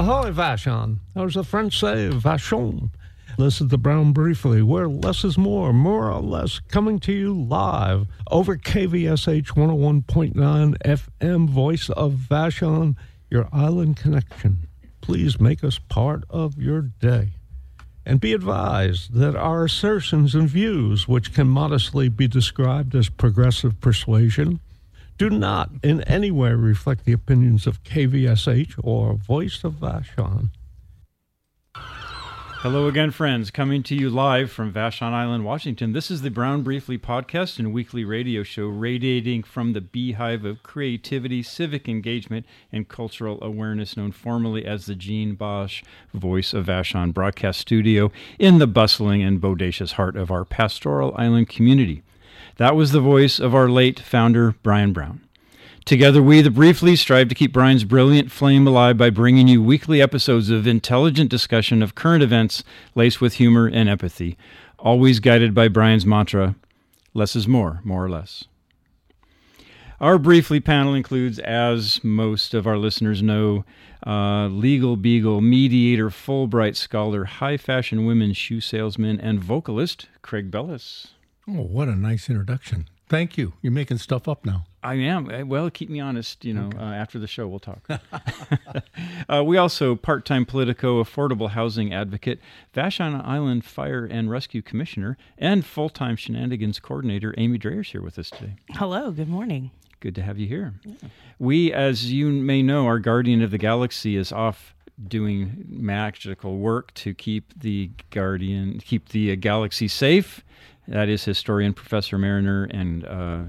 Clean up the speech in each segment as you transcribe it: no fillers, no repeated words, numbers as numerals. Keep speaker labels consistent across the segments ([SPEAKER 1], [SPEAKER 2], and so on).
[SPEAKER 1] Ahoy, Vashon. As the French say, Vachon. This is the Brown Briefly, where less is more or less, coming to you live over KVSH 101.9 FM, voice of Vashon, your island connection. Please make us part of your day. And be advised that our assertions and views, which can modestly be described as progressive persuasion, do not in any way reflect the opinions of KVSH or Voice of Vashon.
[SPEAKER 2] Hello again, friends. Coming to you live from Vashon Island, Washington. This is the Brown Briefly podcast and weekly radio show radiating from the beehive of creativity, civic engagement, and cultural awareness known formally as the Jean Bosch Voice of Vashon broadcast studio in the bustling and bodacious heart of our pastoral island community. That was the voice of our late founder, Brian Brown. Together, we, the Briefly, strive to keep Brian's brilliant flame alive by bringing you weekly episodes of intelligent discussion of current events laced with humor and empathy, always guided by Brian's mantra, less is more or less. Our Briefly panel includes, as most of our listeners know, legal beagle, mediator, Fulbright scholar, high fashion women's shoe salesman, and vocalist, Craig Bellis.
[SPEAKER 3] Oh, what a nice introduction. Thank you. You're making stuff up now.
[SPEAKER 2] I am. Well, keep me honest, okay. After the show we'll talk. We also, part-time Politico, affordable housing advocate, Vashon Island Fire and Rescue Commissioner, and full-time shenanigans coordinator, Amy Dreyer's here with us today.
[SPEAKER 4] Hello, good morning.
[SPEAKER 2] Good to have you here. Yeah. We, as you may know, our Guardian of the Galaxy is off doing magical work to keep the galaxy safe. That is historian Professor Mariner and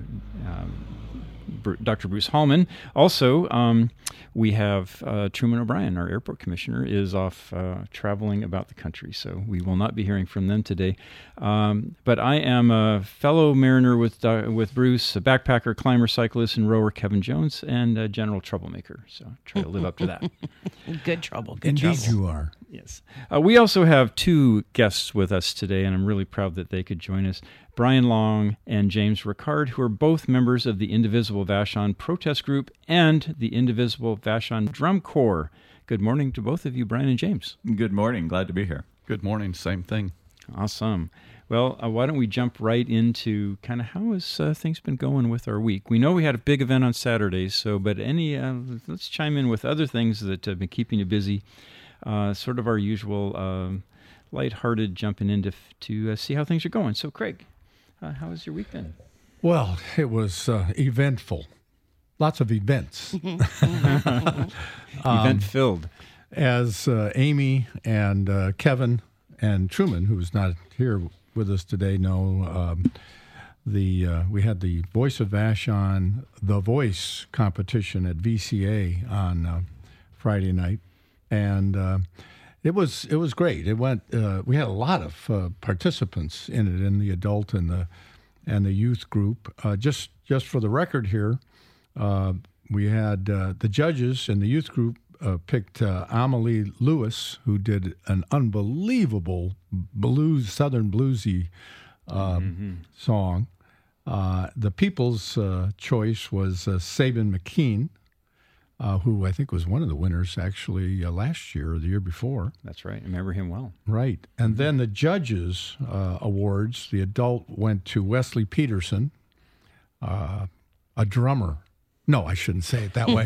[SPEAKER 2] Dr. Bruce Hallman. Also, we have Truman O'Brien, our airport commissioner, is off traveling about the country, so we will not be hearing from them today. But I am a fellow mariner with Bruce, a backpacker, climber, cyclist, and rower Kevin Jones, and a general troublemaker. So try to live up to that.
[SPEAKER 4] Good trouble.
[SPEAKER 3] Indeed you are.
[SPEAKER 2] Yes. We also have two guests with us today, and I'm really proud that they could join us. Brian Long and James Ricard, who are both members of the Indivisible Vashon Protest Group and the Indivisible Vashon Drum Corps. Good morning to both of you, Brian and James.
[SPEAKER 5] Good morning. Glad to be here.
[SPEAKER 6] Good morning. Same thing.
[SPEAKER 2] Awesome. Well, why don't we jump right into kind of how has things been going with our week? We know we had a big event on Saturday, but let's chime in with other things that have been keeping you busy. Sort of our usual lighthearted jumping in to see how things are going. So, Craig, how has your week been?
[SPEAKER 3] Well, it was eventful. Lots of events.
[SPEAKER 2] Event-filled.
[SPEAKER 3] As Amy and Kevin and Truman, who's not here with us today, know, we had the Voice of Vashon, The Voice competition at VCA on Friday night. And it was great. It went. We had a lot of participants in it, in the adult and the youth group. Just for the record here, we had the judges in the youth group picked Amelie Lewis, who did an unbelievable southern bluesy song. The people's choice was Sabin McKean, who I think was one of the winners actually last year or the year before.
[SPEAKER 2] That's right. I remember him well.
[SPEAKER 3] Right. And then the judges' awards, the adult went to Wesley Peterson, a drummer. No, I shouldn't say it that way.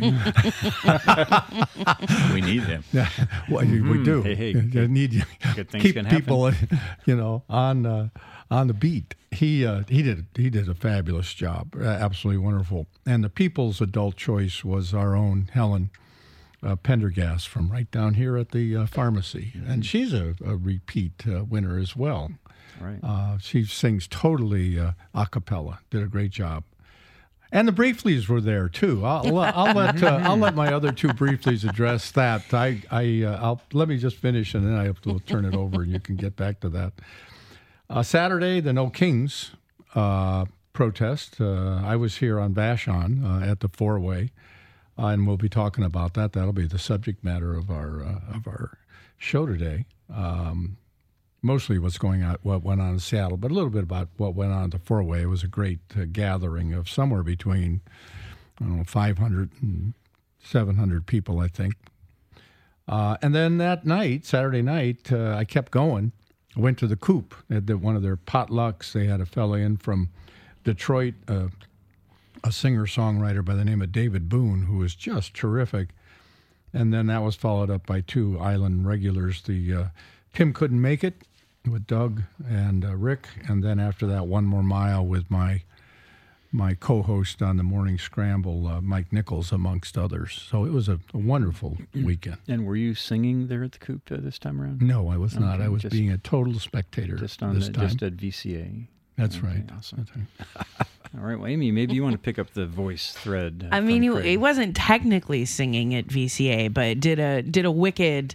[SPEAKER 5] We need him.
[SPEAKER 3] Yeah, well, we do.
[SPEAKER 2] Hey,
[SPEAKER 3] you need
[SPEAKER 2] good things
[SPEAKER 3] keep
[SPEAKER 2] can
[SPEAKER 3] people, on the beat. He did a fabulous job, absolutely wonderful. And the people's adult choice was our own Helen Pendergast from right down here at the pharmacy, and she's a repeat winner as well.
[SPEAKER 2] Right.
[SPEAKER 3] She sings totally a cappella. Did a great job. And the Brieflies were there too. I'll let my other two Brieflies address that. I'll let me just finish, and then I will turn it over, and you can get back to that. Saturday, the No Kings protest. I was here on Vashon at the Four-Way, and we'll be talking about that. That'll be the subject matter of our show today. Mostly what went on in Seattle, but a little bit about what went on at the Four-Way. It was a great gathering of somewhere between 500 and 700 people, I think. And then that night, Saturday night, I kept going. I went to the Coop. They had one of their potlucks. They had a fella in from Detroit, a singer-songwriter by the name of David Boone, who was just terrific. And then that was followed up by 2 island regulars. The Tim Couldn't Make It with Doug and Rick. And then after that, 1 More Mile with my co-host on the Morning Scramble, Mike Nichols, amongst others. So it was a wonderful weekend.
[SPEAKER 2] And were you singing there at the Coop this time around?
[SPEAKER 3] No, I was not.
[SPEAKER 2] Okay,
[SPEAKER 3] I was
[SPEAKER 2] just-
[SPEAKER 3] being a total spectator
[SPEAKER 2] Just
[SPEAKER 3] this time.
[SPEAKER 2] just at VCA.
[SPEAKER 3] That's
[SPEAKER 2] Okay,
[SPEAKER 3] right.
[SPEAKER 2] Awesome.
[SPEAKER 3] That's right.
[SPEAKER 2] All right, well, Amy, maybe you want to pick up the voice thread.
[SPEAKER 4] I mean,
[SPEAKER 2] from Craig.
[SPEAKER 4] it wasn't technically singing at VCA, but did a wicked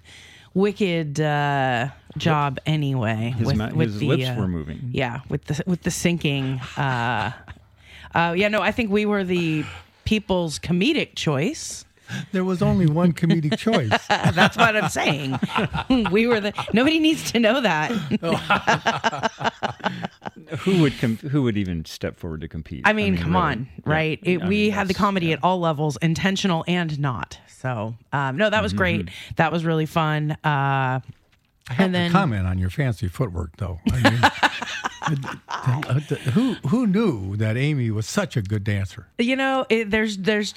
[SPEAKER 4] job anyway.
[SPEAKER 2] His lips were moving.
[SPEAKER 4] Yeah, with the syncing. I think we were the people's comedic choice.
[SPEAKER 3] There was only one comedic choice.
[SPEAKER 4] That's what I'm saying. We were nobody needs to know that.
[SPEAKER 2] Who would even step forward to compete?
[SPEAKER 4] I mean, come
[SPEAKER 2] really.
[SPEAKER 4] on, right?
[SPEAKER 2] Yeah.
[SPEAKER 4] We had the comedy at all levels, intentional and not. So, no, that was great. That was really fun.
[SPEAKER 3] I have to comment on your fancy footwork, though. I mean, who knew that Amy was such a good dancer?
[SPEAKER 4] You know, it's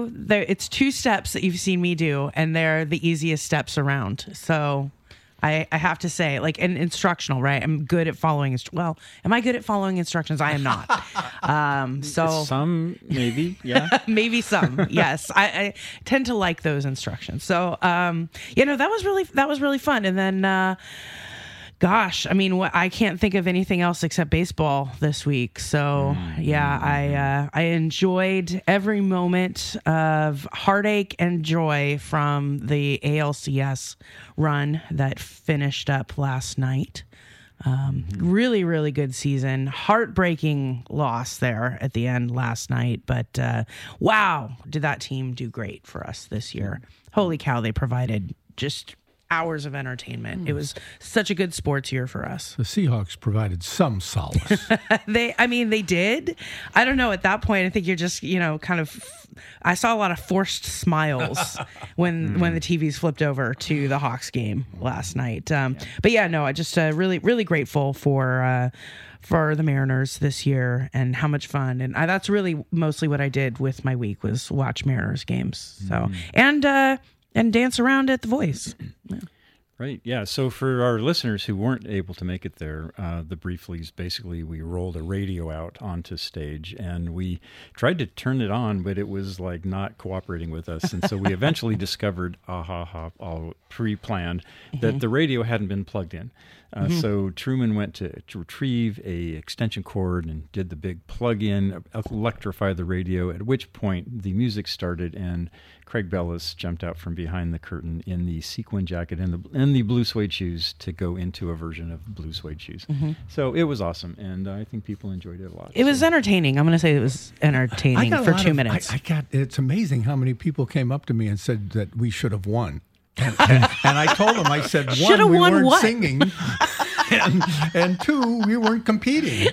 [SPEAKER 4] 2 steps that you've seen me do, and they're the easiest steps around. So I have to say, like, an instructional, right? I'm good at following. Am I good at following instructions? I am not. So
[SPEAKER 2] some maybe, yeah,
[SPEAKER 4] maybe some. Yes, I tend to like those instructions. So that was really fun. And then. Gosh, I mean, I can't think of anything else except baseball this week. So, I enjoyed every moment of heartache and joy from the ALCS run that finished up last night. Really, really good season. Heartbreaking loss there at the end last night. But wow, did that team do great for us this year. Holy cow, they provided just hours of entertainment. It was such a good sports year for us.
[SPEAKER 3] The Seahawks provided some solace.
[SPEAKER 4] They did. I don't know. At that point, I think you're just, kind of. I saw a lot of forced smiles when the TVs flipped over to the Hawks game last night. But yeah, no, I just really, really grateful for the Mariners this year and how much fun. And that's really mostly what I did with my week was watch Mariners games. So and dance around at the Voice. Yeah.
[SPEAKER 2] Right. Yeah. So for our listeners who weren't able to make it there, the Brieflies, basically we rolled a radio out onto stage and we tried to turn it on, but it was like not cooperating with us. And so we eventually discovered, all pre-planned, that the radio hadn't been plugged in. So Truman went to retrieve a extension cord and did the big plug-in, electrify the radio, at which point the music started and Craig Bellis jumped out from behind the curtain in the sequin jacket and the blue suede shoes to go into a version of blue suede shoes. So it was awesome, and I think people enjoyed it a lot.
[SPEAKER 4] It was entertaining. I'm going to say it was entertaining for 2 minutes.
[SPEAKER 3] It's amazing how many people came up to me and said that we should have won. And I told them, I said, one, we weren't
[SPEAKER 4] what?
[SPEAKER 3] singing, and 2, we weren't competing.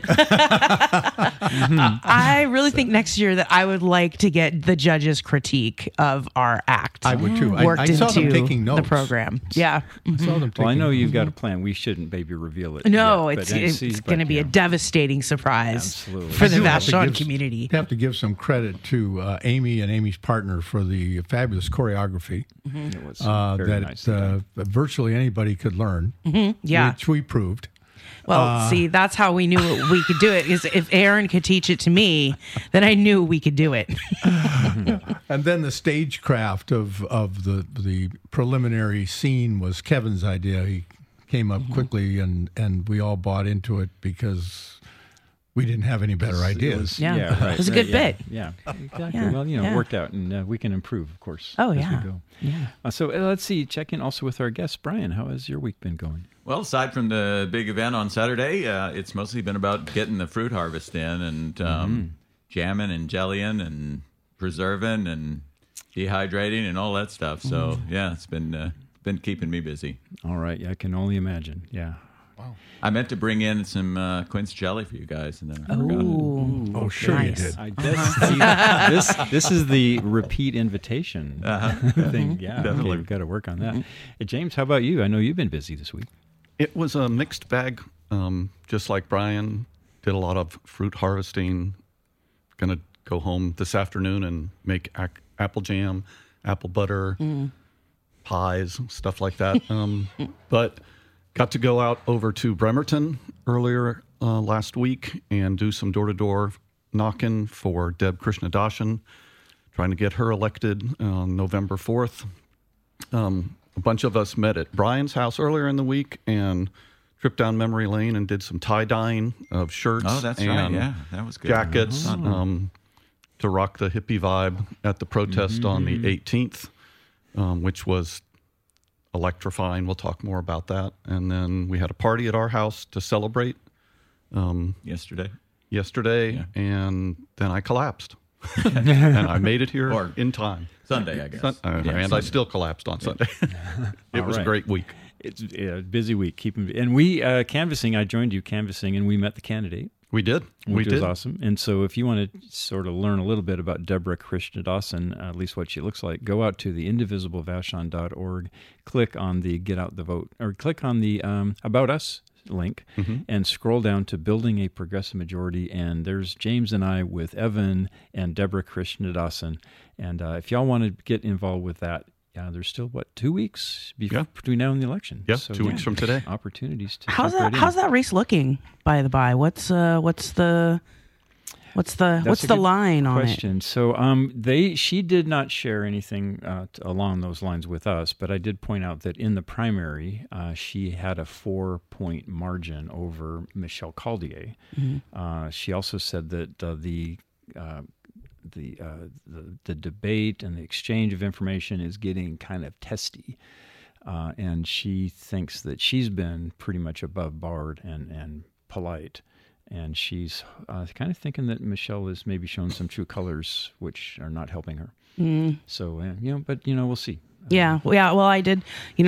[SPEAKER 4] I really think next year that I would like to get the judges' critique of our act.
[SPEAKER 3] I would too.
[SPEAKER 4] Worked
[SPEAKER 3] I saw them
[SPEAKER 4] into
[SPEAKER 3] taking notes.
[SPEAKER 4] the program. Yeah.
[SPEAKER 3] I saw them
[SPEAKER 2] Well, I
[SPEAKER 3] taking
[SPEAKER 2] know you've got a plan. We shouldn't maybe reveal it.
[SPEAKER 4] No,
[SPEAKER 2] yet,
[SPEAKER 4] it's going to be a devastating surprise
[SPEAKER 2] Absolutely.
[SPEAKER 4] for the
[SPEAKER 3] I do have to
[SPEAKER 4] Vashon
[SPEAKER 3] give-
[SPEAKER 4] community.
[SPEAKER 3] have to give some credit to Amy and Amy's partner for the fabulous choreography
[SPEAKER 2] It was very
[SPEAKER 3] that
[SPEAKER 2] nice.
[SPEAKER 3] virtually anybody could learn,
[SPEAKER 4] Yeah.
[SPEAKER 3] which we proved.
[SPEAKER 4] Well, see, that's how we knew we could do it. Is if Aaron could teach it to me, then I knew we could do it.
[SPEAKER 3] And then the stagecraft of the preliminary scene was Kevin's idea. He came up quickly, and we all bought into it because we didn't have any better ideas.
[SPEAKER 4] Yeah.
[SPEAKER 2] right,
[SPEAKER 4] It was a good bit.
[SPEAKER 2] Yeah, exactly.
[SPEAKER 4] Yeah,
[SPEAKER 2] Well,
[SPEAKER 4] yeah.
[SPEAKER 2] it worked out, and we can improve, of course.
[SPEAKER 4] Oh,
[SPEAKER 2] as
[SPEAKER 4] yeah.
[SPEAKER 2] we go.
[SPEAKER 4] Yeah.
[SPEAKER 2] So let's see. Check in also with our guest, Brian. How has your week been going?
[SPEAKER 5] Well, aside from the big event on Saturday, it's mostly been about getting the fruit harvest in and jamming and jellying and preserving and dehydrating and all that stuff. So, yeah, it's been keeping me busy.
[SPEAKER 2] All right. Yeah, I can only imagine. Yeah.
[SPEAKER 5] I meant to bring in some quince jelly for you guys, and then I forgot.
[SPEAKER 3] Oh, sure
[SPEAKER 4] Nice.
[SPEAKER 3] you did.
[SPEAKER 2] I did. See, this is the repeat invitation thing. Yeah,
[SPEAKER 5] Definitely.
[SPEAKER 2] okay, we've got to work on that. Hey, James, how about you? I know you've been busy this week.
[SPEAKER 6] It was a mixed bag, just like Brian. Did a lot of fruit harvesting. Going to go home this afternoon and make apple jam, apple butter, pies, stuff like that. But got to go out over to Bremerton earlier last week and do some door-to-door knocking for Deb Krishnadasan, trying to get her elected on November 4th. A bunch of us met at Brian's house earlier in the week and tripped down memory lane and did some tie-dyeing of shirts.
[SPEAKER 5] Oh, that's right.
[SPEAKER 6] and
[SPEAKER 5] Yeah, that was good.
[SPEAKER 6] jackets to rock the hippie vibe at the protest on the 18th, which was electrifying. We'll talk more about that. And then we had a party at our house to celebrate
[SPEAKER 5] Yesterday.
[SPEAKER 6] and then I collapsed. And I made it here
[SPEAKER 5] Or
[SPEAKER 6] in time.
[SPEAKER 5] Sunday, I guess.
[SPEAKER 6] And I
[SPEAKER 5] Sunday.
[SPEAKER 6] still collapsed on Sunday. It was a
[SPEAKER 2] right.
[SPEAKER 6] great week.
[SPEAKER 2] It's a busy week. And we canvassing. I joined you canvassing, and we met the candidate,
[SPEAKER 6] We did.
[SPEAKER 2] which was awesome. And so, if you want to sort of learn a little bit about Deborah Krishnadasan, at least what she looks like, go out to the indivisiblevashon.org, click on the Get Out the Vote, or click on the About Us link, and scroll down to Building a Progressive Majority. And there's James and I with Evan and Deborah Krishnadasan. And if y'all want to get involved with that, there's still 2 weeks between now and the election.
[SPEAKER 6] Yeah,
[SPEAKER 2] So,
[SPEAKER 6] 2 weeks from today.
[SPEAKER 2] Opportunities to
[SPEAKER 4] How's
[SPEAKER 2] jump right in.
[SPEAKER 4] How's that race looking? By the by, what's the
[SPEAKER 2] That's a good
[SPEAKER 4] line on it?
[SPEAKER 2] question. So she did not share anything along those lines with us, but I did point out that in the primary, she had a 4-point margin over Michelle Caldier. She also said that the debate and the exchange of information is getting kind of testy. And she thinks that she's been pretty much above board and polite. And she's kind of thinking that Michelle has maybe shown some true colors, which are not helping her. So, but we'll see.
[SPEAKER 4] Yeah. Well, I did,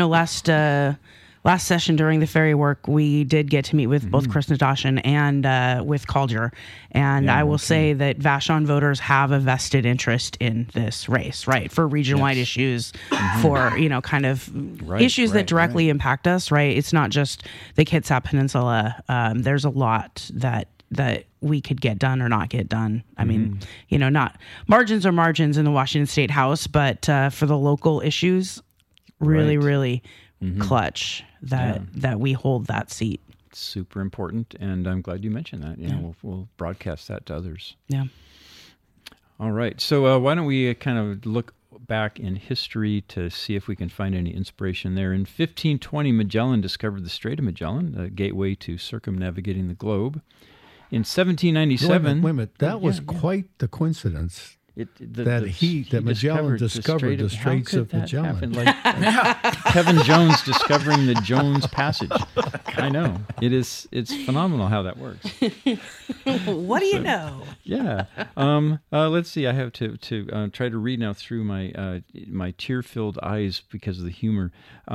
[SPEAKER 4] last session during the ferry work, we did get to meet with both Krishnadasan and with Calder. And I will say that Vashon voters have a vested interest in this race, right? For region-wide issues, for, kind of issues that directly impact us, right? It's not just the Kitsap Peninsula. There's a lot that we could get done or not get done. I mean, not margins are margins in the Washington State House, but for the local issues, really clutch that we hold that seat.
[SPEAKER 2] It's super important, and I'm glad you mentioned that. We'll broadcast that to others.
[SPEAKER 4] Yeah.
[SPEAKER 2] All right. So why don't we kind of look back in history to see if we can find any inspiration there. In 1520, Magellan discovered the Strait of Magellan, the gateway to circumnavigating the globe. In 1797...
[SPEAKER 3] Wait a minute. That was quite the coincidence. That Magellan discovered the Straits of Magellan.
[SPEAKER 2] Like Kevin Jones discovering the Jones Passage. I know. It's phenomenal how that works.
[SPEAKER 4] What do you know?
[SPEAKER 2] Yeah. Let's see. I have to try to read now through my tear-filled eyes because of the humor.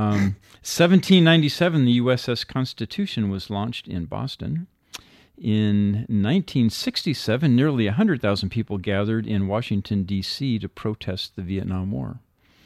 [SPEAKER 2] 1797, the USS Constitution was launched in Boston. In 1967, nearly 100,000 people gathered in Washington, D.C. to protest the Vietnam War.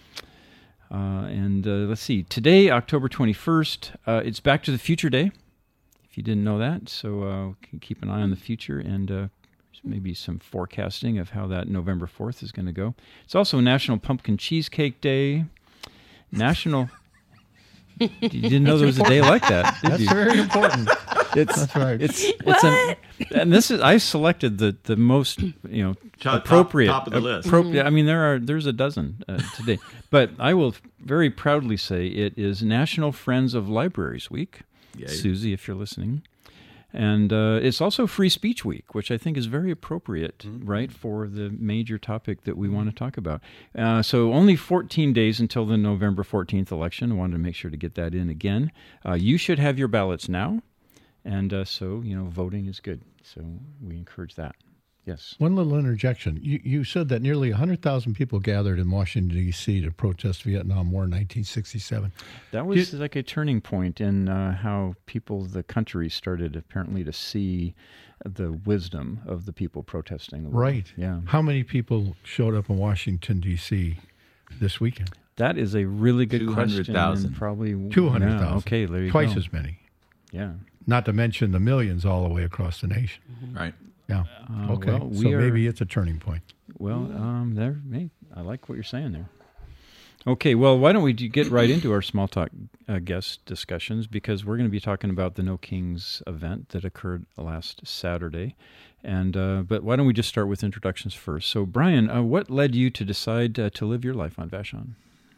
[SPEAKER 2] Let's see. Today, October 21st, it's Back to the Future Day, if you didn't know that. So keep an eye on the future and maybe some forecasting of how that November 4th is going to go. It's also National Pumpkin Cheesecake Day. You didn't know there was a day like that, did
[SPEAKER 3] That's
[SPEAKER 2] you?
[SPEAKER 3] very important.
[SPEAKER 2] That's
[SPEAKER 3] right.
[SPEAKER 2] And this is I selected the most appropriate
[SPEAKER 5] top of the list.
[SPEAKER 2] I mean there's a dozen today, but I will very proudly say it is National Friends of Libraries Week.
[SPEAKER 5] Yay.
[SPEAKER 2] Susie, if you're listening, and it's also Free Speech Week, which I think is very appropriate, right, for the major topic that we want to talk about. So only 14 days until the November 14th election. I wanted to make sure to get that in again. You should have your ballots now. And so, voting is good. So we encourage that. Yes.
[SPEAKER 3] One little interjection. You said that nearly 100,000 people gathered in Washington, D.C. to protest Vietnam War in 1967.
[SPEAKER 2] That was like a turning point in how the country started apparently to see the wisdom of the people protesting the war.
[SPEAKER 3] Right.
[SPEAKER 2] Yeah.
[SPEAKER 3] How many people showed up in Washington, D.C. this weekend?
[SPEAKER 2] That is a really good question.
[SPEAKER 5] 200,000.
[SPEAKER 2] Probably
[SPEAKER 3] 200,000.
[SPEAKER 2] Yeah, okay, there you
[SPEAKER 3] Twice
[SPEAKER 2] go.
[SPEAKER 3] as many.
[SPEAKER 2] Yeah.
[SPEAKER 3] Not to mention the millions all the way across the nation.
[SPEAKER 5] Right.
[SPEAKER 3] Yeah. Okay.
[SPEAKER 2] well,
[SPEAKER 3] So
[SPEAKER 2] we are-
[SPEAKER 3] maybe it's a turning point.
[SPEAKER 2] Well, I like what you're saying there. Okay, well, why don't we get right into our small talk guest discussions, because we're going to be talking about the No Kings event that occurred last Saturday. And but why don't we just start with introductions first? So, Brian, what led you to decide to live your life on Vashon?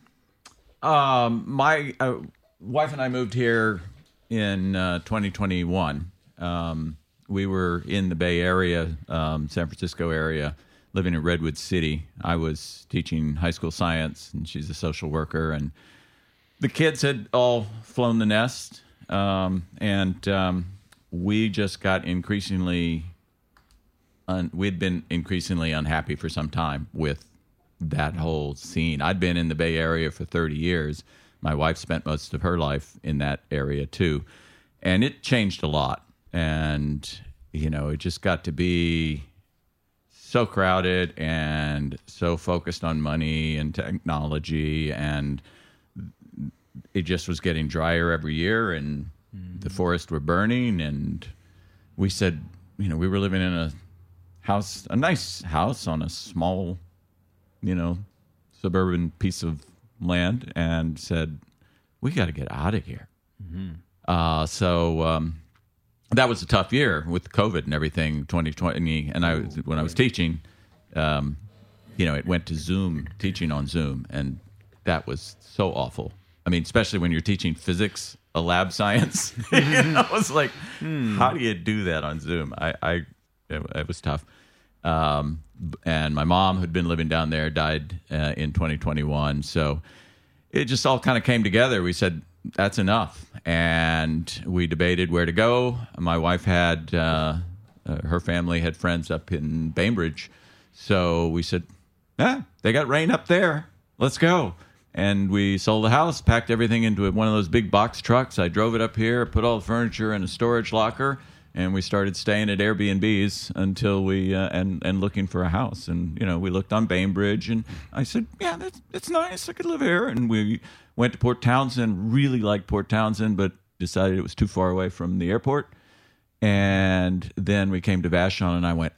[SPEAKER 5] My wife and I moved here in 2021. We were in the Bay Area, San Francisco area, living in Redwood City. I was teaching high school science, and she's a social worker. And the kids had all flown the nest, and we just got increasingly. We'd been increasingly unhappy for some time with that whole scene. I'd been in the Bay Area for 30 years. My wife spent most of her life in that area too. And it changed a lot. And, it just got to be so crowded and so focused on money and technology. And it just was getting drier every year, and the forests were burning. And we said, we were living in a nice house on a small, suburban piece of land, and said, we got to get out of here. So that was a tough year with COVID and everything, 2020. And when I was teaching, it went to Zoom, teaching on Zoom. And that was so awful. I mean, especially when you're teaching physics, a lab science. I was like, how do you do that on Zoom? It was tough. And my mom, who'd been living down there, died in 2021. So it just all kind of came together. We said, that's enough. And we debated where to go. My wife had, her family had friends up in Bainbridge. So we said, they got rain up there. Let's go. And we sold the house, packed everything into one of those big box trucks. I drove it up here, put all the furniture in a storage locker, and we started staying at Airbnbs until we and looking for a house. And we looked on Bainbridge, and I said, "Yeah, that's nice. I could live here." And we went to Port Townsend. Really liked Port Townsend, but decided it was too far away from the airport. And then we came to Vashon, and I went,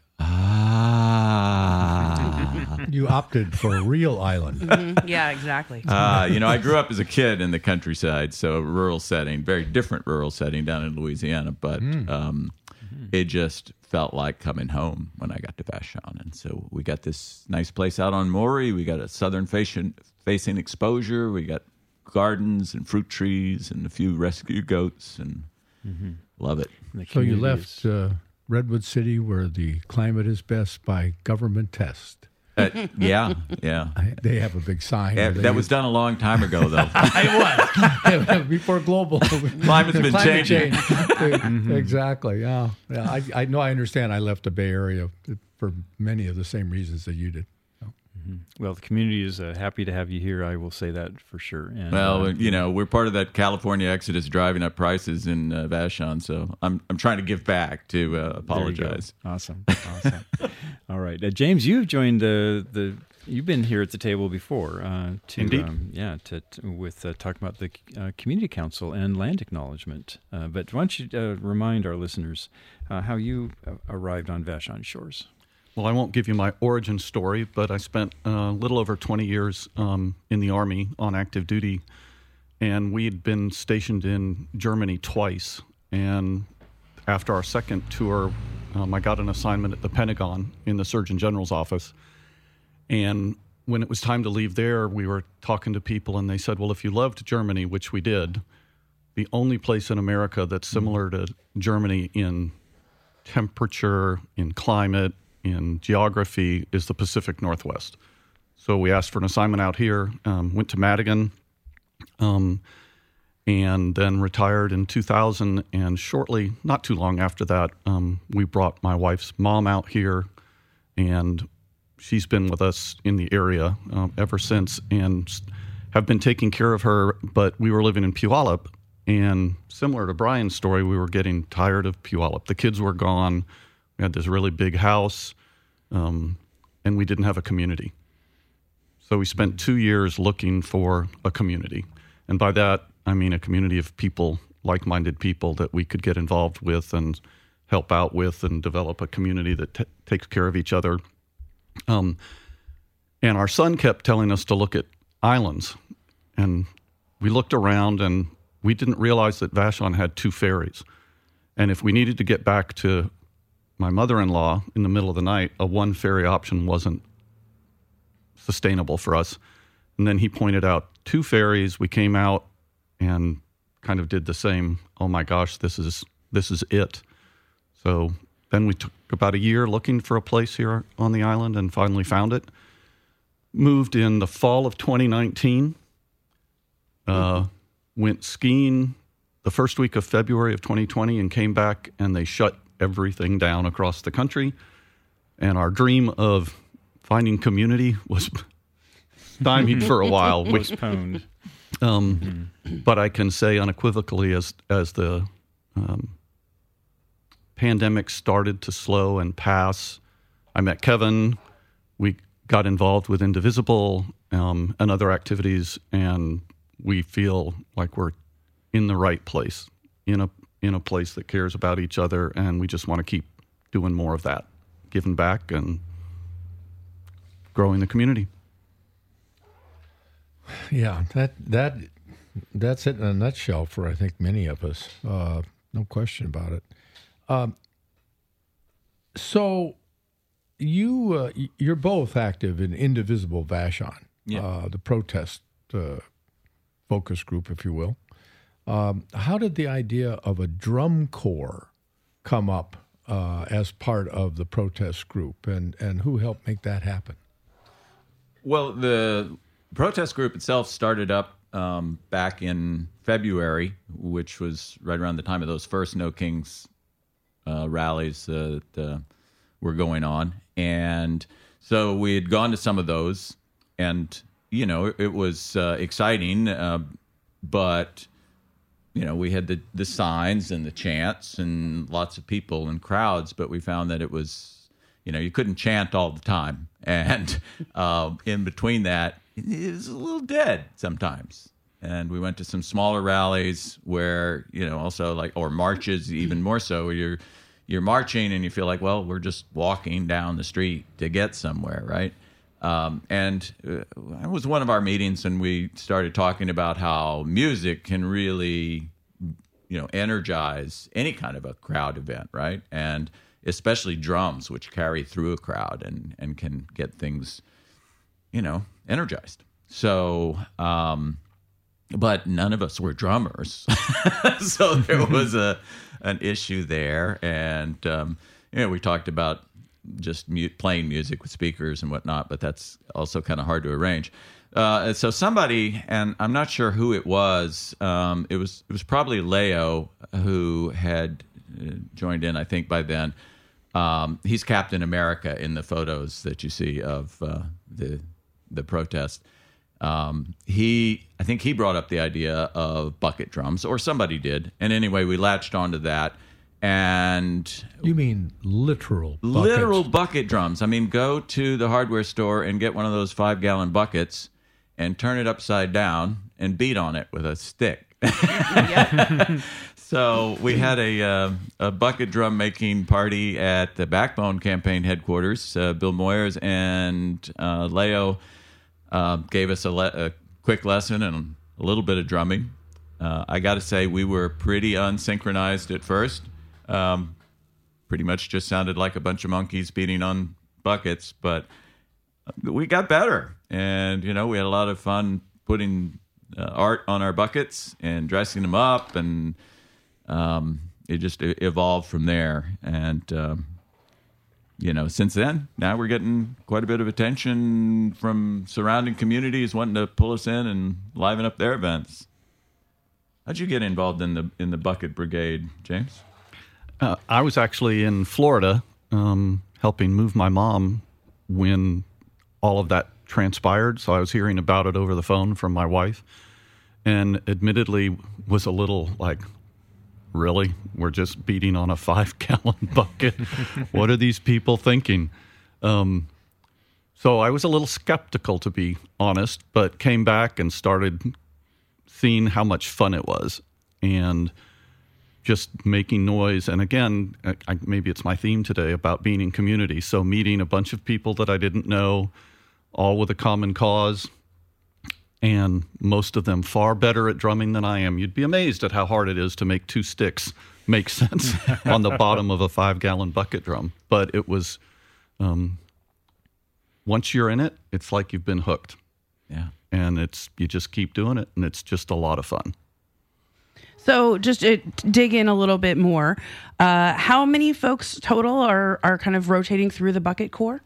[SPEAKER 3] You opted for a real island.
[SPEAKER 4] Yeah, exactly.
[SPEAKER 5] I grew up as a kid in the countryside, so a rural setting, very different rural setting down in Louisiana, but it just felt like coming home when I got to Vashon. And so we got this nice place out on Maury. We got a southern facing exposure. We got gardens and fruit trees and a few rescue goats, and love it.
[SPEAKER 3] So you left Redwood City, where the climate is best, by government test.
[SPEAKER 5] Yeah.
[SPEAKER 3] They have a big sign.
[SPEAKER 5] That was done a long time ago, though.
[SPEAKER 3] It was before global.
[SPEAKER 5] Climate's been changing.
[SPEAKER 3] Exactly. Yeah. I know. I understand. I left the Bay Area for many of the same reasons that you did.
[SPEAKER 2] Well, the community is happy to have you here. I will say that for sure. And,
[SPEAKER 5] well, we're part of that California exodus driving up prices in Vashon, so I'm trying to give back to apologize.
[SPEAKER 2] Awesome. All right, James, you've joined you've been here at the table before.
[SPEAKER 6] Indeed.
[SPEAKER 2] With talking about the community council and land acknowledgement. But why don't you remind our listeners how you arrived on Vashon Shores?
[SPEAKER 6] Well, I won't give you my origin story, but I spent a little over 20 years in the Army on active duty, and we had been stationed in Germany twice. And after our second tour, I got an assignment at the Pentagon in the Surgeon General's office. And when it was time to leave there, we were talking to people, and they said, well, if you loved Germany, which we did, the only place in America that's similar to Germany in temperature, in climate, in geography is the Pacific Northwest. So we asked for an assignment out here, went to Madigan, and then retired in 2000. And shortly, not too long after that, we brought my wife's mom out here and she's been with us in the area ever since, and have been taking care of her. But we were living in Puyallup, and similar to Brian's story, we were getting tired of Puyallup. The kids were gone. We had this really big house, and we didn't have a community. So we spent 2 years looking for a community. And by that, I mean a community of people, like-minded people that we could get involved with and help out with and develop a community that takes care of each other. And our son kept telling us to look at islands. And we looked around, and we didn't realize that Vashon had 2 ferries. And if we needed to get back to my mother-in-law in the middle of the night, a 1 ferry option wasn't sustainable for us. And then he pointed out 2 ferries. We came out and kind of did the same. Oh my gosh, this is it. So then we took about a year looking for a place here on the island and finally found it. Moved in the fall of 2019. Went skiing the first week of February of 2020 and came back, and they shut everything down across the country. And our dream of finding community was stymied for a while.
[SPEAKER 2] Postponed.
[SPEAKER 6] But I can say unequivocally, as the pandemic started to slow and pass, I met Kevin. We got involved with Indivisible and other activities, and we feel like we're in the right place, in a place that cares about each other, and we just want to keep doing more of that, giving back and growing the community.
[SPEAKER 3] Yeah, that's it in a nutshell for, I think, many of us. No question about it. So you're both active in Indivisible Vashon, the protest focus group, if you will. How did the idea of a drum corps come up as part of the protest group, and who helped make that happen?
[SPEAKER 5] Well, the protest group itself started up back in February, which was right around the time of those first No Kings rallies that were going on. And so we had gone to some of those, and, you know, it was exciting, but, you know, we had the signs and the chants and lots of people and crowds, but we found that it was, you know, you couldn't chant all the time. And in between that, it was a little dead sometimes. And we went to some smaller rallies where, you know, also like, or marches even more so, where you're marching and you feel like, well, we're just walking down the street to get somewhere, right? And it was one of our meetings, and we started talking about how music can really, you know, energize any kind of a crowd event, right? And especially drums, which carry through a crowd and can get things, you know, energized. So, but none of us were drummers. So there was an issue there. And, you know, we talked about just playing music with speakers and whatnot, but that's also kind of hard to arrange. So somebody, and I'm not sure who it was probably Leo who had joined in, I think, by then. He's Captain America in the photos that you see of the protest. I think he brought up the idea of bucket drums, or somebody did. And anyway, we latched onto that. And
[SPEAKER 3] you mean literal buckets?
[SPEAKER 5] Literal bucket drums. I mean, go to the hardware store and get one of those 5-gallon buckets and turn it upside down and beat on it with a stick. So we had a bucket drum making party at the Backbone campaign headquarters. Bill Moyers and Leo gave us a quick lesson and a little bit of drumming. I got to say, we were pretty unsynchronized at first. Pretty much just sounded like a bunch of monkeys beating on buckets, but we got better. And, you know, we had a lot of fun putting art on our buckets and dressing them up, and it just evolved from there. And, you know, since then, now we're getting quite a bit of attention from surrounding communities wanting to pull us in and liven up their events. How'd you get involved in the Bucket Brigade, James?
[SPEAKER 6] I was actually in Florida helping move my mom when all of that transpired. So I was hearing about it over the phone from my wife, and admittedly was a little like, really? We're just beating on a 5-gallon bucket. What are these people thinking? So I was a little skeptical, to be honest, but came back and started seeing how much fun it was and just making noise. And again, maybe it's my theme today about being in community. So meeting a bunch of people that I didn't know, all with a common cause, and most of them far better at drumming than I am. You'd be amazed at how hard it is to make 2 sticks make sense on the bottom of a 5-gallon bucket drum. But it was, once you're in it, it's like you've been hooked.
[SPEAKER 5] Yeah.
[SPEAKER 6] And you just keep doing it, and it's just a lot of fun.
[SPEAKER 4] So just to dig in a little bit more, how many folks total are kind of rotating through the bucket corps?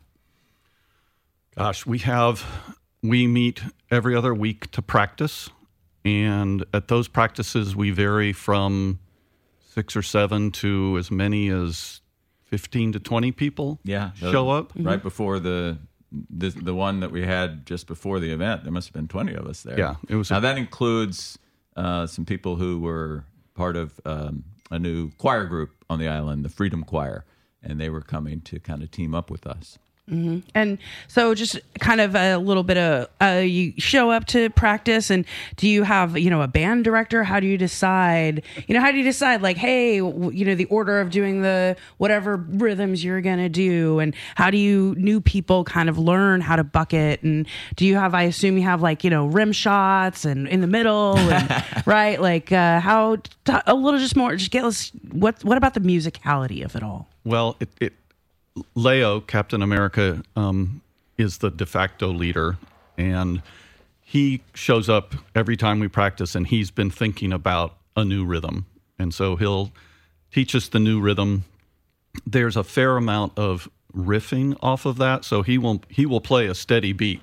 [SPEAKER 6] Gosh, we meet every other week to practice, and at those practices we vary from 6 or 7 to as many as 15 to 20 people show up.
[SPEAKER 5] Right before the one that we had just before the event, there must have been 20 of us there.
[SPEAKER 6] Yeah, it was.
[SPEAKER 5] Now that includes some people who were part of a new choir group on the island, the Freedom Choir, and they were coming to kind of team up with us.
[SPEAKER 4] Mm-hmm. And so just kind of a little bit of, you show up to practice, and do you have, a band director? How do you decide, like, hey, the order of doing the whatever rhythms you're going to do, and how do you new people kind of learn how to bucket? And do you have, I assume you have like, rim shots and in the middle, and, right? Like, a little just more, just get us, what about the musicality of it all?
[SPEAKER 6] Well, Leo, Captain America, is the de facto leader, and he shows up every time we practice, and he's been thinking about a new rhythm. And so he'll teach us the new rhythm. There's a fair amount of riffing off of that, so he will play a steady beat.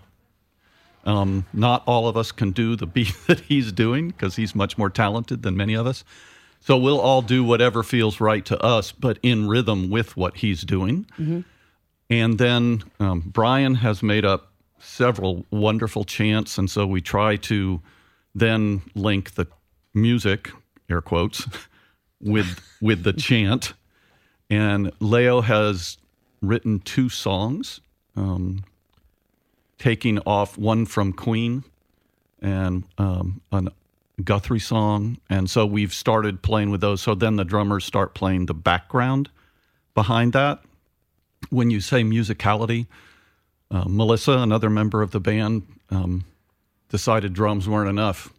[SPEAKER 6] Not all of us can do the beat that he's doing because he's much more talented than many of us. So we'll all do whatever feels right to us, but in rhythm with what he's doing. Mm-hmm. And then Brian has made up several wonderful chants, and so we try to then link the music, air quotes, with the chant. And Leo has written 2 songs, taking off one from Queen and an Guthrie song, and so we've started playing with those. So then the drummers start playing the background behind that. When you say musicality, Melissa, another member of the band, decided drums weren't enough.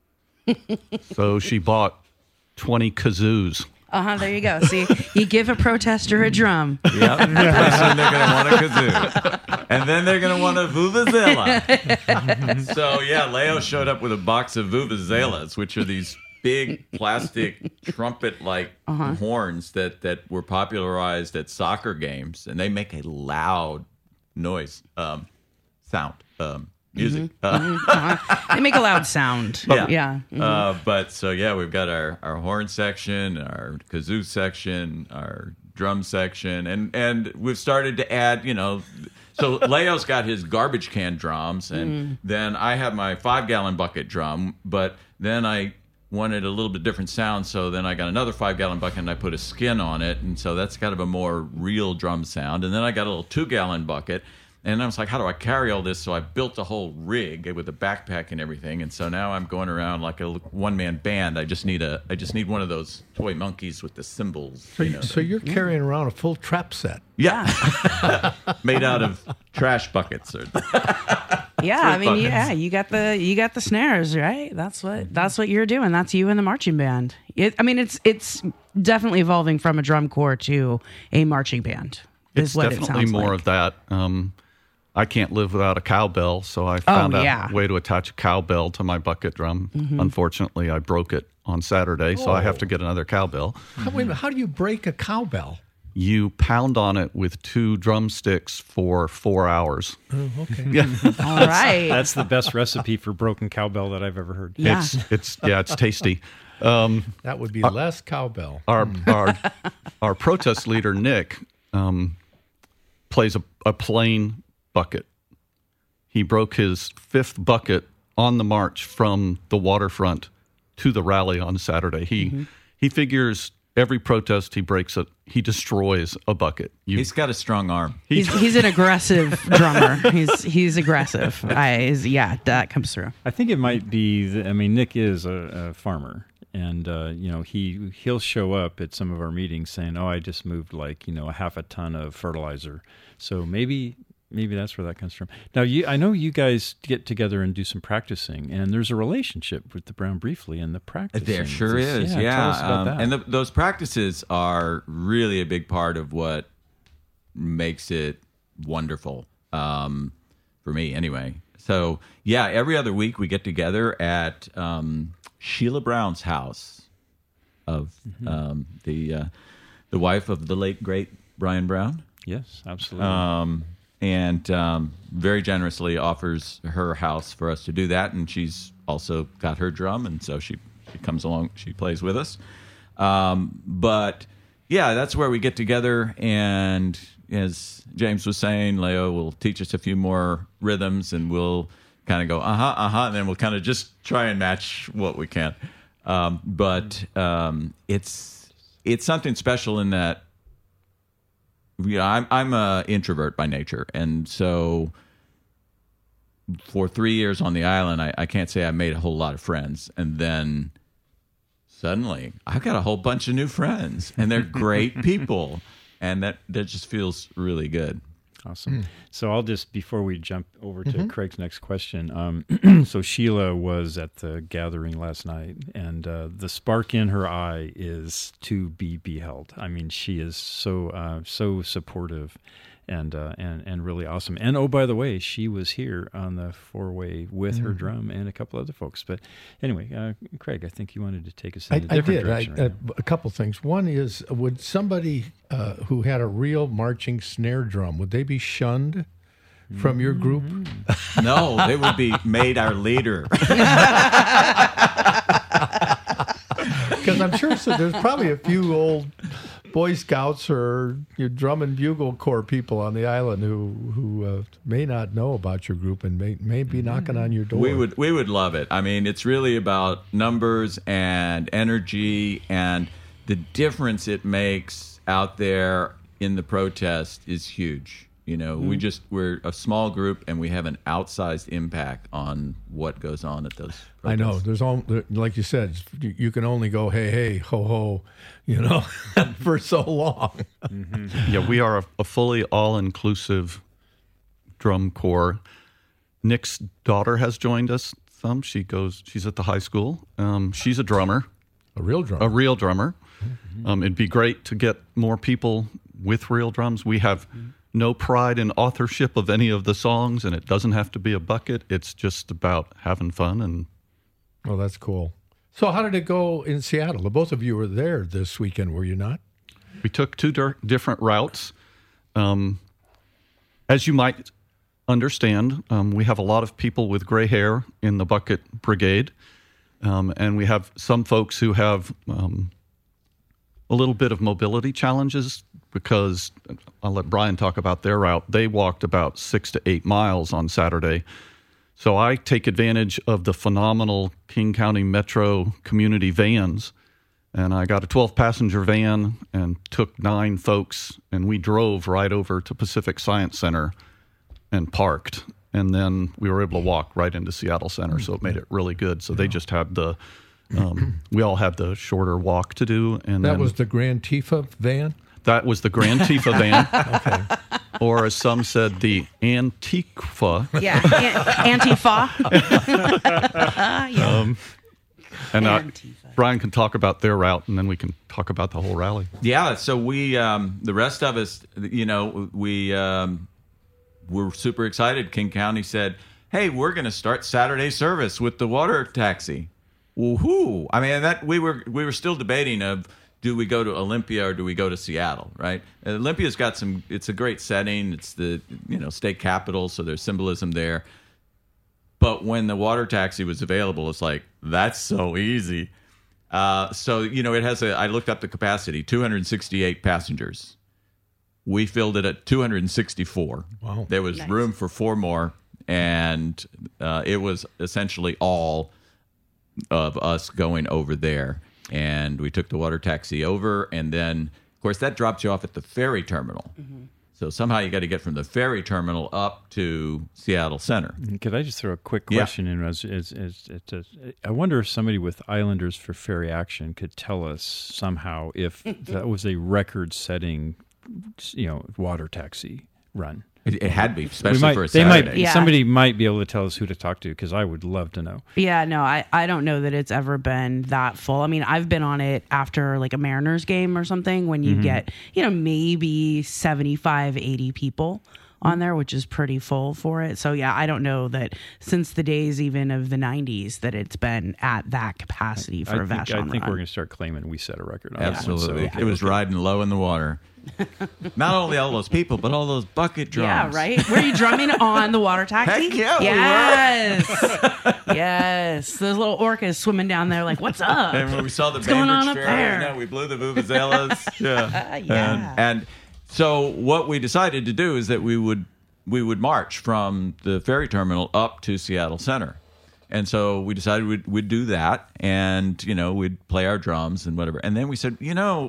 [SPEAKER 6] So she bought 20 kazoos.
[SPEAKER 4] There you go. See, you give a protester a drum.
[SPEAKER 5] Yep. And they're going to want a kazoo. And then they're going to want a vuvuzela. So, yeah, Leo showed up with a box of vuvuzelas, which are these big plastic trumpet-like horns that were popularized at soccer games. And they make a loud noise, sound. Music.
[SPEAKER 4] They make a loud sound. Yeah.
[SPEAKER 5] But so, yeah, we've got our horn section, our kazoo section, our drum section, and we've started to add, so Leo's got his garbage can drums, and then I have my 5-gallon bucket drum, but then I wanted a little bit different sound, so then I got another 5-gallon bucket and I put a skin on it, and so that's kind of a more real drum sound. And then I got a little 2-gallon bucket. And I was like, how do I carry all this? So I built a whole rig with a backpack and everything. And so now I'm going around like a one-man band. I just need one of those toy monkeys with the cymbals.
[SPEAKER 3] So you're carrying around a full trap set.
[SPEAKER 5] Yeah. Made out of trash buckets.
[SPEAKER 4] Yeah, I mean, you got the snares, right? That's what you're doing. That's you in the marching band. It's definitely evolving from a drum corps to a marching band.
[SPEAKER 6] It's definitely more of that. I can't live without a cowbell, so I found a way to attach a cowbell to my bucket drum. Mm-hmm. Unfortunately, I broke it on Saturday, so I have to get another cowbell.
[SPEAKER 3] Wait a minute, how do you break a cowbell?
[SPEAKER 6] You pound on it with 2 drumsticks for 4 hours.
[SPEAKER 3] Oh, okay.
[SPEAKER 6] Yeah.
[SPEAKER 4] All right.
[SPEAKER 2] That's the best recipe for broken cowbell that I've ever heard.
[SPEAKER 4] Yeah.
[SPEAKER 6] It's tasty.
[SPEAKER 3] That would be less cowbell.
[SPEAKER 6] Our protest leader, Nick, plays a plain bucket. He broke his 5th bucket on the march from the waterfront to the rally on Saturday. He figures every protest he breaks it, he destroys a bucket.
[SPEAKER 5] He's got a strong arm.
[SPEAKER 4] He's an aggressive drummer. He's aggressive. That comes through.
[SPEAKER 2] I think it might be. Nick is a farmer, and he'll show up at some of our meetings saying, "Oh, I just moved a half a ton of fertilizer." So maybe that's where that comes from. Now, I know you guys get together and do some practicing, and there's a relationship with the Brown Briefly and the practicing.
[SPEAKER 5] There sure is, yeah.
[SPEAKER 2] Tell us about that.
[SPEAKER 5] And those practices are really a big part of what makes it wonderful, for me anyway. So, yeah, every other week we get together at Sheila Brown's house of the wife of the late, great Brian Brown.
[SPEAKER 2] Yes, absolutely.
[SPEAKER 5] And very generously offers her house for us to do that. And she's also got her drum, and so she comes along, she plays with us. But, yeah, that's where we get together. And as James was saying, Leo will teach us a few more rhythms, and we'll kind of go, and then we'll kind of just try and match what we can. But it's something special in that, I'm an introvert by nature, and so for 3 years on the island, I can't say I made a whole lot of friends. And then suddenly, I've got a whole bunch of new friends, and they're great people, and that just feels really good.
[SPEAKER 2] Awesome. So I'll just, before we jump over to Craig's next question, so Sheila was at the gathering last night, and the spark in her eye is to be beheld. I mean, she is so supportive and really awesome. And oh, by the way, she was here on the 4-way with her drum and a couple other folks. But anyway, Craig, I think you wanted to take us in a different direction. Right
[SPEAKER 3] a couple things. One is, would somebody who had a real marching snare drum, would they be shunned from your group?
[SPEAKER 5] No, they would be made our leader.
[SPEAKER 3] Because I'm sure there's probably a few old Boy Scouts or your drum and bugle corps people on the island who may not know about your group and may be knocking on your door.
[SPEAKER 5] We would love it. I mean, it's really about numbers and energy, and the difference it makes out there in the protest is huge. You know, we're a small group, and we have an outsized impact on what goes on at those protests.
[SPEAKER 3] I know. There's like you said, you can only go hey, hey, ho, ho, for so long.
[SPEAKER 6] Yeah, we are a fully all-inclusive drum corps. Nick's daughter has joined us some. She's at the high school. She's a drummer.
[SPEAKER 3] A real drummer.
[SPEAKER 6] It'd be great to get more people with real drums. We have no pride in authorship of any of the songs, and it doesn't have to be a bucket. It's just about having fun. And
[SPEAKER 3] oh, that's cool. So how did it go in Seattle? The both of you were there this weekend, were you not?
[SPEAKER 6] We took two different routes. As you might understand, we have a lot of people with gray hair in the bucket brigade, and we have some folks who have a little bit of mobility challenges, because I'll let Brian talk about their route. They walked about 6 to 8 miles on Saturday. So I take advantage of the phenomenal King County Metro community vans, and I got a 12-passenger van and took 9 folks, and we drove right over to Pacific Science Center and parked. And then we were able to walk right into Seattle Center, so it made it really good. So they just had we all had the shorter walk to do. And
[SPEAKER 3] that was the Grand Tifa van?
[SPEAKER 6] That was the Grand Tifa van.
[SPEAKER 3] Okay.
[SPEAKER 6] Or as some said, the Antifa.
[SPEAKER 4] Yeah, Antifa.
[SPEAKER 6] And Brian can talk about their route, and then we can talk about the whole rally.
[SPEAKER 5] Yeah, so we, the rest of us, we're super excited. King County said, hey, we're going to start Saturday service with the water taxi. Woohoo! I mean, that we were still debating of, do we go to Olympia or do we go to Seattle, right? Olympia's got it's a great setting. It's the state capital, so there's symbolism there. But when the water taxi was available, it's like, that's so easy. So, it has I looked up the capacity, 268 passengers. we filled it at 264.
[SPEAKER 1] Wow.
[SPEAKER 5] There was room for 4 more, and it was essentially all of us going over there. And we took the water taxi over, and then, of course, that drops you off at the ferry terminal. So somehow you got to get from the ferry terminal up to Seattle Center.
[SPEAKER 2] Could I just throw a quick question in? I wonder if somebody with Islanders for Ferry Action could tell us somehow if that was a record-setting, water taxi run.
[SPEAKER 5] It had to be, especially for a Saturday.
[SPEAKER 2] Somebody might be able to tell us who to talk to, because I would love to know.
[SPEAKER 4] Yeah, no, I don't know that it's ever been that full. I mean, I've been on it after like a Mariners game or something when you get, maybe 75, 80 people on there, which is pretty full for it. So yeah, I don't know that since the days even of the 90s that it's been at that capacity for a Vashon
[SPEAKER 2] I think
[SPEAKER 4] run.
[SPEAKER 2] we're going to start claiming we set a record on
[SPEAKER 5] Absolutely.
[SPEAKER 2] that one.
[SPEAKER 5] It was riding low in the water. Not only all those people, but all those bucket drums.
[SPEAKER 4] Yeah, right? Were you drumming on the water taxi?
[SPEAKER 5] Heck yeah, we
[SPEAKER 4] Yes. Yes. Those little orcas swimming down there like, what's up?
[SPEAKER 5] And when we saw the
[SPEAKER 4] going on
[SPEAKER 5] Bainbridge
[SPEAKER 4] up
[SPEAKER 5] Fair,
[SPEAKER 4] there?
[SPEAKER 5] we blew the vuvuzelas.
[SPEAKER 4] Yeah.
[SPEAKER 5] And so what we decided to do is that we would march from the ferry terminal up to Seattle Center. And so we decided we'd do that, and, we'd play our drums and whatever. And then we said,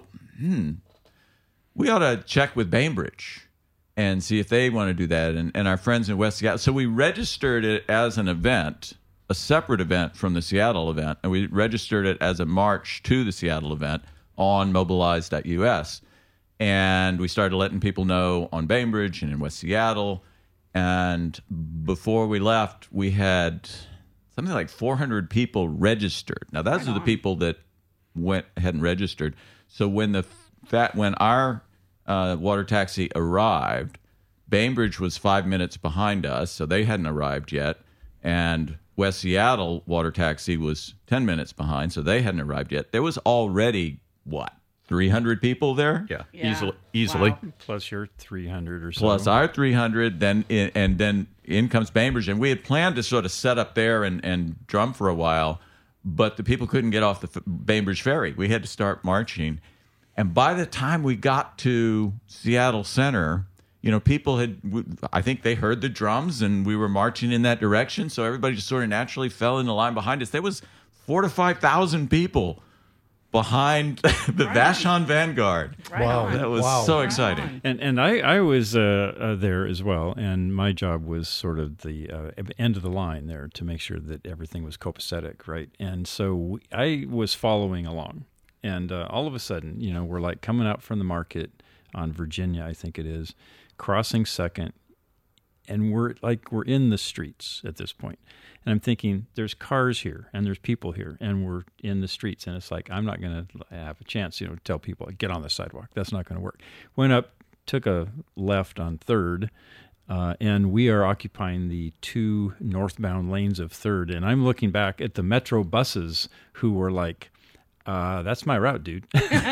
[SPEAKER 5] we ought to check with Bainbridge and see if they want to do that, and our friends in West Seattle. So we registered it as an event, a separate event from the Seattle event, and we registered it as a march to the Seattle event on mobilize.us. And we started letting people know on Bainbridge and in West Seattle. And before we left, we had something like 400 people registered. Now, those are the people that hadn't registered. So when our water taxi arrived, Bainbridge was 5 minutes behind us, so they hadn't arrived yet. And West Seattle water taxi was 10 minutes behind, so they hadn't arrived yet. There was already, 300 people there?
[SPEAKER 6] Yeah. Easily.
[SPEAKER 4] Wow.
[SPEAKER 2] Plus your 300 or so.
[SPEAKER 5] Plus our 300, then in comes Bainbridge. And we had planned to sort of set up there and drum for a while, but the people couldn't get off the Bainbridge ferry. We had to start marching. And by the time we got to Seattle Center, people I think they heard the drums and we were marching in that direction. So everybody just sort of naturally fell in the line behind us. There was 4,000 to 5,000 people behind the Vashon Vanguard.
[SPEAKER 1] Wow.
[SPEAKER 5] That was so exciting.
[SPEAKER 2] And I was there as well, and my job was sort of the end of the line there to make sure that everything was copacetic, right? And so I was following along, and all of a sudden, we're like coming out from the market on Virginia, I think it is, crossing 2nd, and we're in the streets at this point. And I'm thinking, there's cars here, and there's people here, and we're in the streets. And it's like, I'm not going to have a chance, to tell people, get on the sidewalk. That's not going to work. Went up, took a left on 3rd, and we are occupying the 2 northbound lanes of 3rd. And I'm looking back at the Metro buses who were like, that's my route, dude.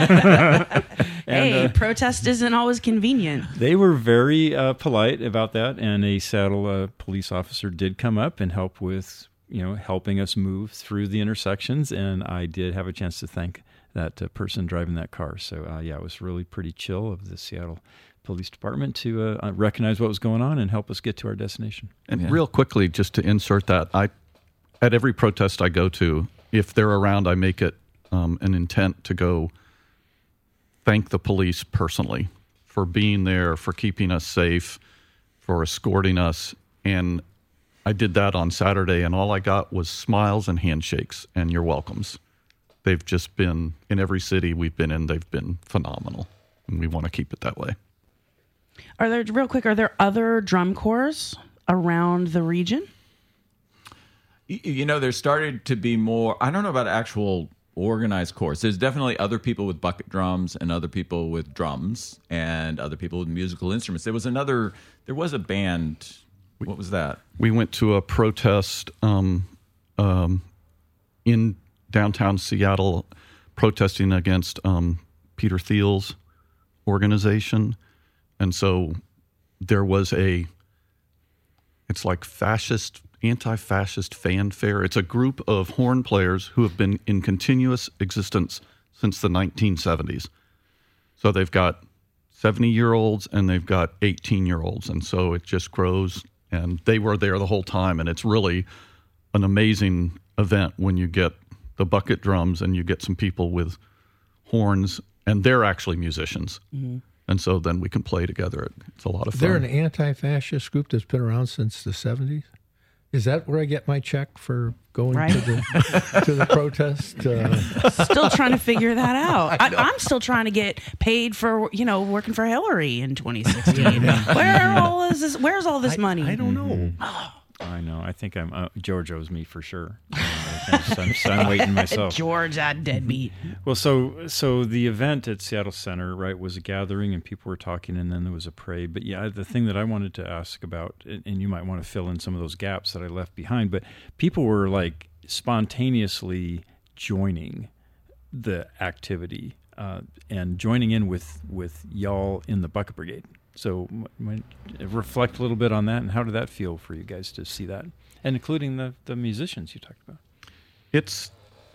[SPEAKER 4] Hey, protest isn't always convenient.
[SPEAKER 2] They were very polite about that, and a Seattle police officer did come up and help with, helping us move through the intersections, and I did have a chance to thank that person driving that car. So, it was really pretty chill of the Seattle Police Department to recognize what was going on and help us get to our destination.
[SPEAKER 6] And real quickly, just to insert that, at every protest I go to, if they're around, I make it an intent to go thank the police personally for being there, for keeping us safe, for escorting us. And I did that on Saturday, and all I got was smiles and handshakes and you're welcomes. They've just been, in every city we've been in, they've been phenomenal, and we want to keep it that way.
[SPEAKER 4] Are there other drum corps around the region?
[SPEAKER 5] There started to be more, I don't know about actual organized corps. There's definitely other people with bucket drums and other people with drums and other people with musical instruments. There was a band. What was that?
[SPEAKER 6] We went to a protest in downtown Seattle protesting against Peter Thiel's organization. And so there was it's like anti-fascist fanfare. It's a group of horn players who have been in continuous existence since the 1970s. So they've got 70-year-olds, and they've got 18-year-olds. And so it just grows, and they were there the whole time. And it's really an amazing event when you get the bucket drums and you get some people with horns, and they're actually musicians. Mm-hmm. And so then we can play together. It's a lot of fun.
[SPEAKER 3] They're an anti-fascist group that's been around since the 70s. Is that where I get my check for going to the protest?
[SPEAKER 4] Still trying to figure that out. I'm still trying to get paid for working for Hillary in 2016. Where's all this money?
[SPEAKER 3] I don't know.
[SPEAKER 2] I know. I think George owes me for sure. I'm waiting myself.
[SPEAKER 4] George, that deadbeat.
[SPEAKER 2] Well, so the event at Seattle Center, right, was a gathering and people were talking, and then there was a parade. But yeah, the thing that I wanted to ask about, and you might want to fill in some of those gaps that I left behind, but people were like spontaneously joining the activity and joining in with y'all in the Bucket Brigade. So reflect a little bit on that, and how did that feel for you guys to see that, and including the musicians you talked about?
[SPEAKER 6] It's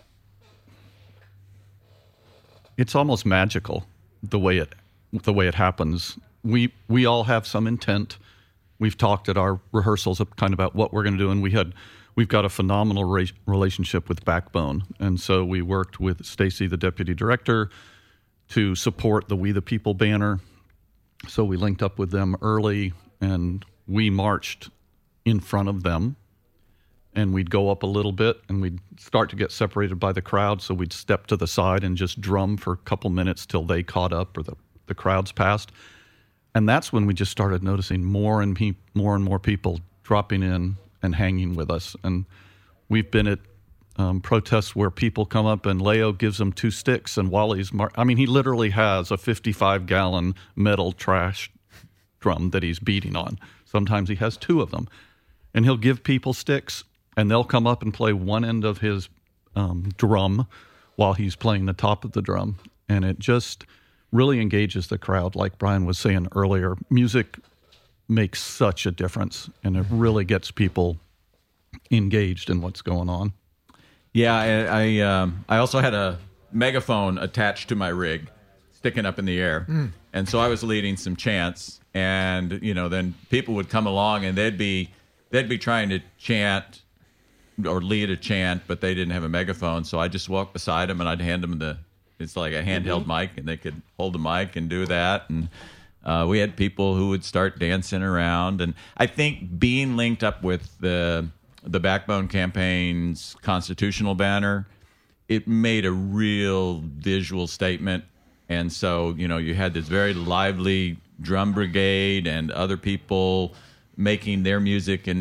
[SPEAKER 6] almost magical the way it happens. We all have some intent. We've talked at our rehearsals kind of about what we're going to do, and we've got a phenomenal relationship with Backbone, and so we worked with Stacy, the deputy director, to support the We the People banner. So we linked up with them early, and we marched in front of them, and we'd go up a little bit, and we'd start to get separated by the crowd, so we'd step to the side and just drum for a couple minutes till they caught up or the crowds passed. And that's when we just started noticing more and more people dropping in and hanging with us. And we've been at protests where people come up and Leo gives them 2 sticks, and Wally's he literally has a 55-gallon metal trash drum that he's beating on. Sometimes he has 2 of them, and he'll give people sticks, and they'll come up and play one end of his drum while he's playing the top of the drum, and it just really engages the crowd. Like Brian was saying earlier, music makes such a difference, and it really gets people engaged in what's going on.
[SPEAKER 5] Yeah, I also had a megaphone attached to my rig, sticking up in the air, and so I was leading some chants, and then people would come along and they'd be trying to chant or lead a chant, but they didn't have a megaphone, so I just walked beside them and I'd hand them it's like a handheld mic, and they could hold the mic and do that, and we had people who would start dancing around, and I think being linked up with the Backbone campaign's constitutional banner, it made a real visual statement. And so, you had this very lively drum brigade and other people making their music and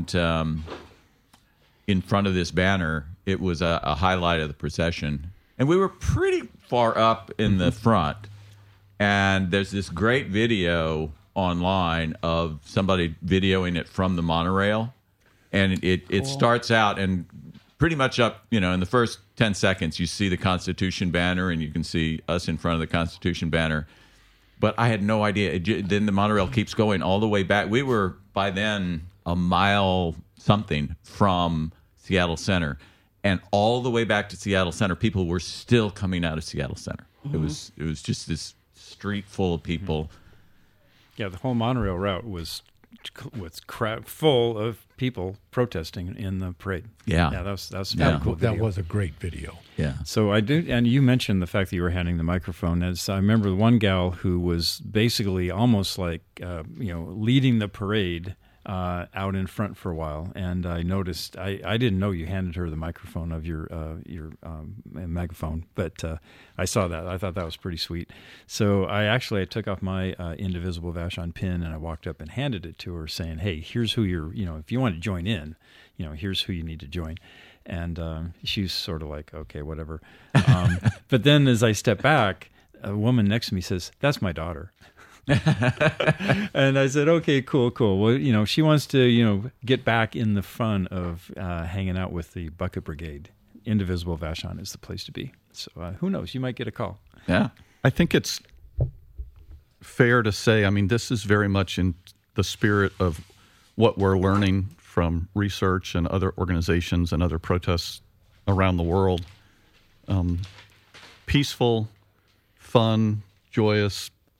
[SPEAKER 5] in front of this banner. It was a highlight of the procession. And we were pretty far up in the front. And there's this great video online of somebody videoing it from the monorail. And it starts out, and pretty much up, in the first 10 seconds, you see the Constitution banner, and you can see us in front of the Constitution banner. But I had no idea. Then the monorail keeps going all the way back. We were, by then, a mile something from Seattle Center. And all the way back to Seattle Center, people were still coming out of Seattle Center. Mm-hmm. It was just this street full of people.
[SPEAKER 2] Yeah, the whole monorail route was full of people protesting in the parade.
[SPEAKER 5] Yeah,
[SPEAKER 2] that was very cool.
[SPEAKER 3] That was a great video.
[SPEAKER 5] Yeah.
[SPEAKER 2] So I did, and you mentioned the fact that you were handing the microphone. As I remember, one gal who was basically almost like leading the parade out in front for a while, and I noticed I didn't know you handed her the microphone of your megaphone, but I saw that. I thought that was pretty sweet. So I took off my Indivisible Vashon pin, and I walked up and handed it to her, saying, "Hey, here's who you're. If you want to join in, here's who you need to join." And she's sort of like, "Okay, whatever." But then as I step back, a woman next to me says, "That's my daughter." And I said, okay, cool. Well, she wants to, get back in the fun of hanging out with the Bucket Brigade. Indivisible Vashon is the place to be. So who knows? You might get a call.
[SPEAKER 6] Yeah. I think it's fair to say, this is very much in the spirit of what we're learning from research and other organizations and other protests around the world. Peaceful, fun, joyous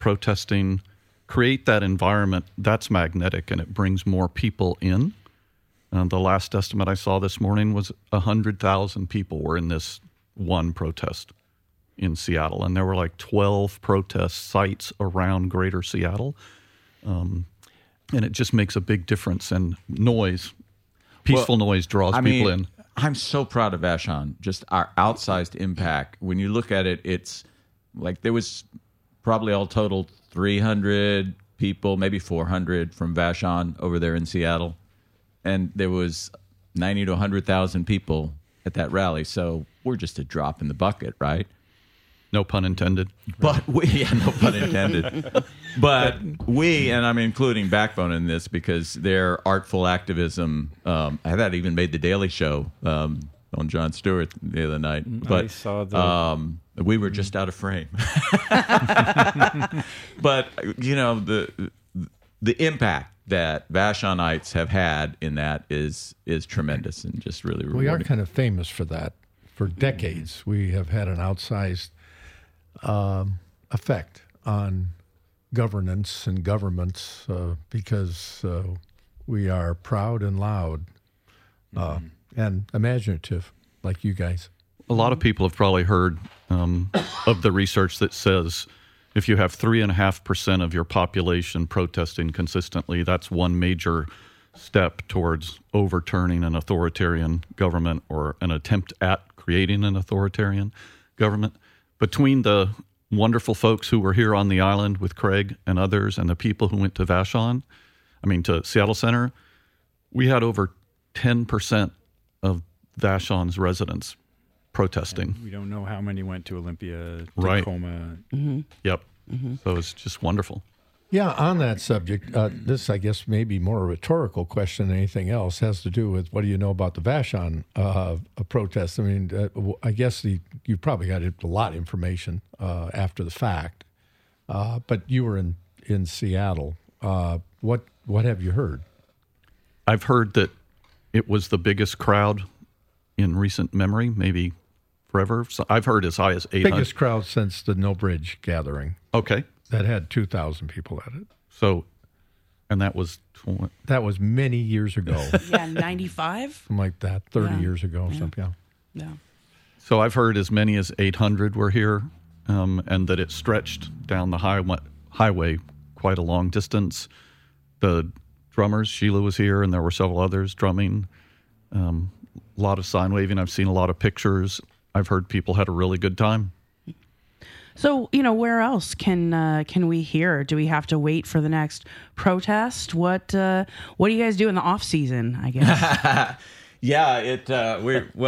[SPEAKER 6] protesting, create that environment that's magnetic and it brings more people in. The last estimate I saw this morning was 100,000 people were in this one protest in Seattle. And there were like 12 protest sites around greater Seattle. And it just makes a big difference. And noise, peaceful noise draws people in.
[SPEAKER 5] I'm so proud of Vashon, just our outsized impact. When you look at it, it's like there was probably all total 300 people, maybe 400 from Vashon over there in Seattle. And there was 90 to 100,000 people at that rally. So we're just a drop in the bucket, right?
[SPEAKER 6] No pun intended.
[SPEAKER 5] But no pun intended. But we, and I'm including Backbone in this because their artful activism, that even made the Daily Show on Jon Stewart the other night. But
[SPEAKER 2] I saw that.
[SPEAKER 5] We were just out of frame. But, the impact that Vashonites have had in that is tremendous and just really rewarding.
[SPEAKER 3] We are kind of famous for that. For decades, we have had an outsized effect on governance and governments because we are proud and loud and imaginative, like you guys.
[SPEAKER 6] A lot of people have probably heard of the research that says if you have 3.5% of your population protesting consistently, that's one major step towards overturning an authoritarian government or an attempt at creating an authoritarian government. Between the wonderful folks who were here on the island with Craig and others and the people who went to to Seattle Center, we had over 10% of Vashon's residents protesting.
[SPEAKER 2] And we don't know how many went to Olympia,
[SPEAKER 6] Right.
[SPEAKER 2] Tacoma.
[SPEAKER 4] Mm-hmm.
[SPEAKER 6] Yep. So it's just wonderful.
[SPEAKER 3] Yeah, on that subject, this, I guess, may be more a rhetorical question than anything else, has to do with what do you know about the Vashon protest? I mean, I guess you probably got a lot of information after the fact, but you were in Seattle. What have you heard?
[SPEAKER 6] I've heard that it was the biggest crowd in recent memory, maybe forever. So I've heard as high as 800.
[SPEAKER 3] Biggest crowd since the No Bridge gathering.
[SPEAKER 6] Okay.
[SPEAKER 3] That had 2,000 people at it.
[SPEAKER 6] So, and that was
[SPEAKER 3] many years ago.
[SPEAKER 4] Yeah, 95?
[SPEAKER 3] Something like that, 30
[SPEAKER 4] Yeah.
[SPEAKER 3] years ago or
[SPEAKER 4] Yeah.
[SPEAKER 3] something. Yeah.
[SPEAKER 4] No.
[SPEAKER 6] So I've heard as many as 800 were here, and that it stretched down the highway quite a long distance. The drummers, Sheila was here, and there were several others drumming. A lot of sign waving. I've seen a lot of pictures. I've heard people had a really good time.
[SPEAKER 4] So, where else can we hear? Do we have to wait for the next protest? What do you guys do in the off season, I guess?
[SPEAKER 5] Yeah,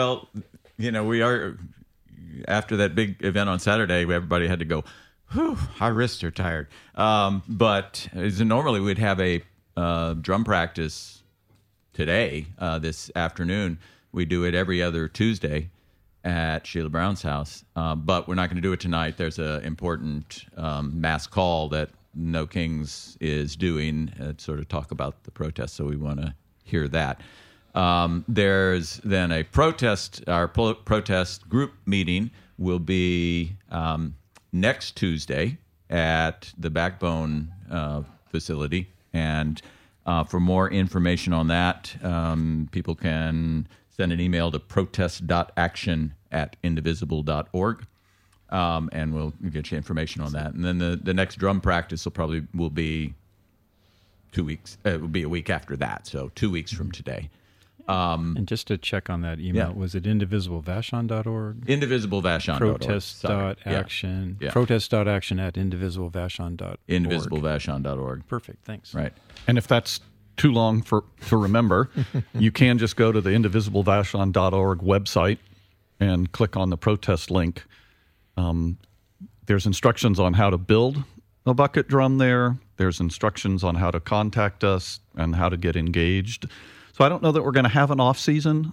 [SPEAKER 5] we are after that big event on Saturday, everybody had to go, whew, our wrists are tired. But as normally we'd have a drum practice today, this afternoon. We do it every other Tuesday at Sheila Brown's house, but we're not going to do it tonight. There's an important mass call that No Kings is doing to sort of talk about the protest, so we want to hear that. There's then a protest. Our protest group meeting will be next Tuesday at the Backbone facility, and for more information on that, people can send an email to protest.action@indivisible.org, and we'll get you information on that. And then the next drum practice will be 2 weeks. It will be a week after that, so 2 weeks from today.
[SPEAKER 2] And just to check on that email,
[SPEAKER 5] Yeah.
[SPEAKER 2] was it indivisiblevashon.org?
[SPEAKER 5] Indivisiblevashon.org.
[SPEAKER 2] Protest.action.
[SPEAKER 5] Yeah.
[SPEAKER 2] Protest.action@indivisiblevashon.org.
[SPEAKER 5] Indivisiblevashon.org.
[SPEAKER 2] Perfect. Thanks.
[SPEAKER 5] Right.
[SPEAKER 6] And if that's too long to remember, you can just go to the indivisiblevashon.org website and click on the protest link. There's instructions on how to build a bucket drum there. There's instructions on how to contact us and how to get engaged. So I don't know that we're going to have an off season.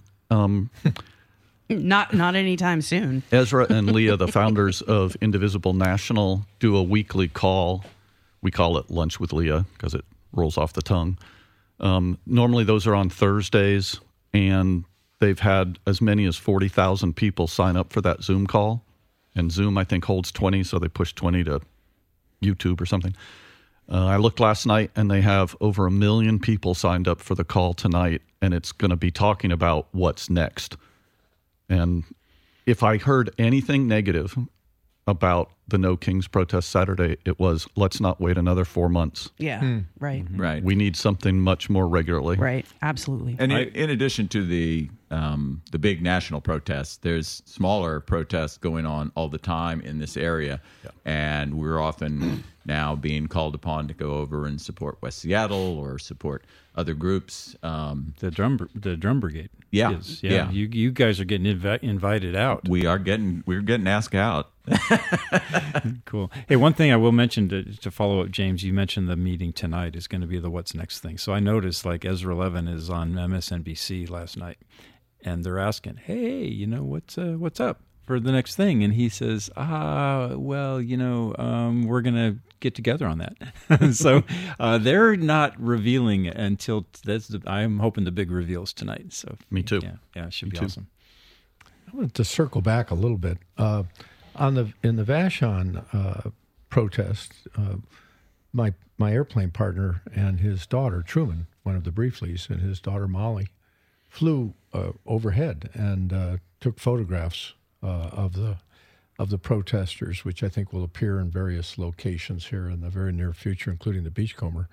[SPEAKER 4] Not anytime soon.
[SPEAKER 6] Ezra and Leah, the founders of Indivisible National, do a weekly call. We call it Lunch with Leah because it rolls off the tongue. Normally those are on Thursdays, and they've had as many as 40,000 people sign up for that Zoom call. And Zoom, I think, holds 20, so they pushed 20 to YouTube or something. I looked last night, and they have over 1 million people signed up for the call tonight, and it's going to be talking about what's next. And if I heard anything negative about the No Kings protest Saturday, it was, let's not wait another 4 months.
[SPEAKER 4] Yeah, right.
[SPEAKER 5] Right.
[SPEAKER 6] We need something much more regularly.
[SPEAKER 4] Right, absolutely.
[SPEAKER 5] And in addition to the big national protests, there's smaller protests going on all the time in this area, and we're often now being called upon to go over and support West Seattle or support other groups.
[SPEAKER 2] The drum brigade.
[SPEAKER 5] Yeah,
[SPEAKER 2] is.
[SPEAKER 5] yeah.
[SPEAKER 2] You guys are getting invited out.
[SPEAKER 5] We're getting asked out.
[SPEAKER 2] Cool. Hey, one thing I will mention to follow up, James, you mentioned the meeting tonight is going to be the What's Next thing. So I noticed like Ezra Levin is on MSNBC last night, and they're asking, hey, what's up for the next thing? And he says, we're going to get together on that. So they're not revealing until I'm hoping the big reveals tonight. So
[SPEAKER 6] Me too.
[SPEAKER 2] Yeah, it should be
[SPEAKER 6] too.
[SPEAKER 2] awesome.
[SPEAKER 3] I wanted to circle back a little bit in the Vashon protest. My airplane partner and his daughter Truman, one of the Briefleys, and his daughter Molly, flew overhead and took photographs of the protesters, which I think will appear in various locations here in the very near future, including the Beachcomber.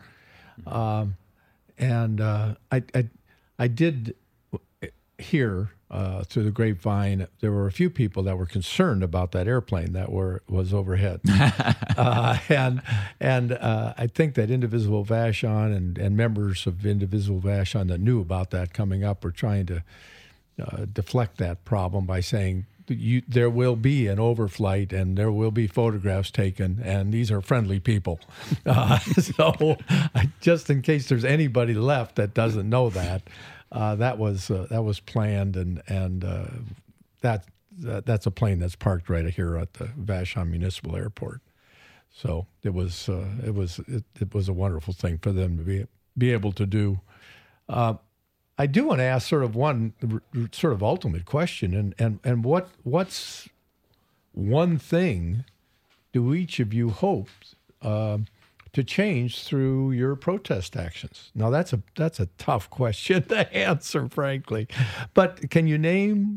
[SPEAKER 3] I did hear through the grapevine there were a few people that were concerned about that airplane that was overhead, and I think that Indivisible Vashon and members of Indivisible Vashon that knew about that coming up were trying to deflect that problem by saying there will be an overflight and there will be photographs taken, and these are friendly people. So just in case there's anybody left that doesn't know that. That was planned, and that's a plane that's parked right here at the Vashon Municipal Airport. So it was a wonderful thing for them to be able to do. I do want to ask sort of one sort of ultimate question, and what's one thing do each of you hope to change through your protest actions? Now that's a tough question to answer, frankly, but can you name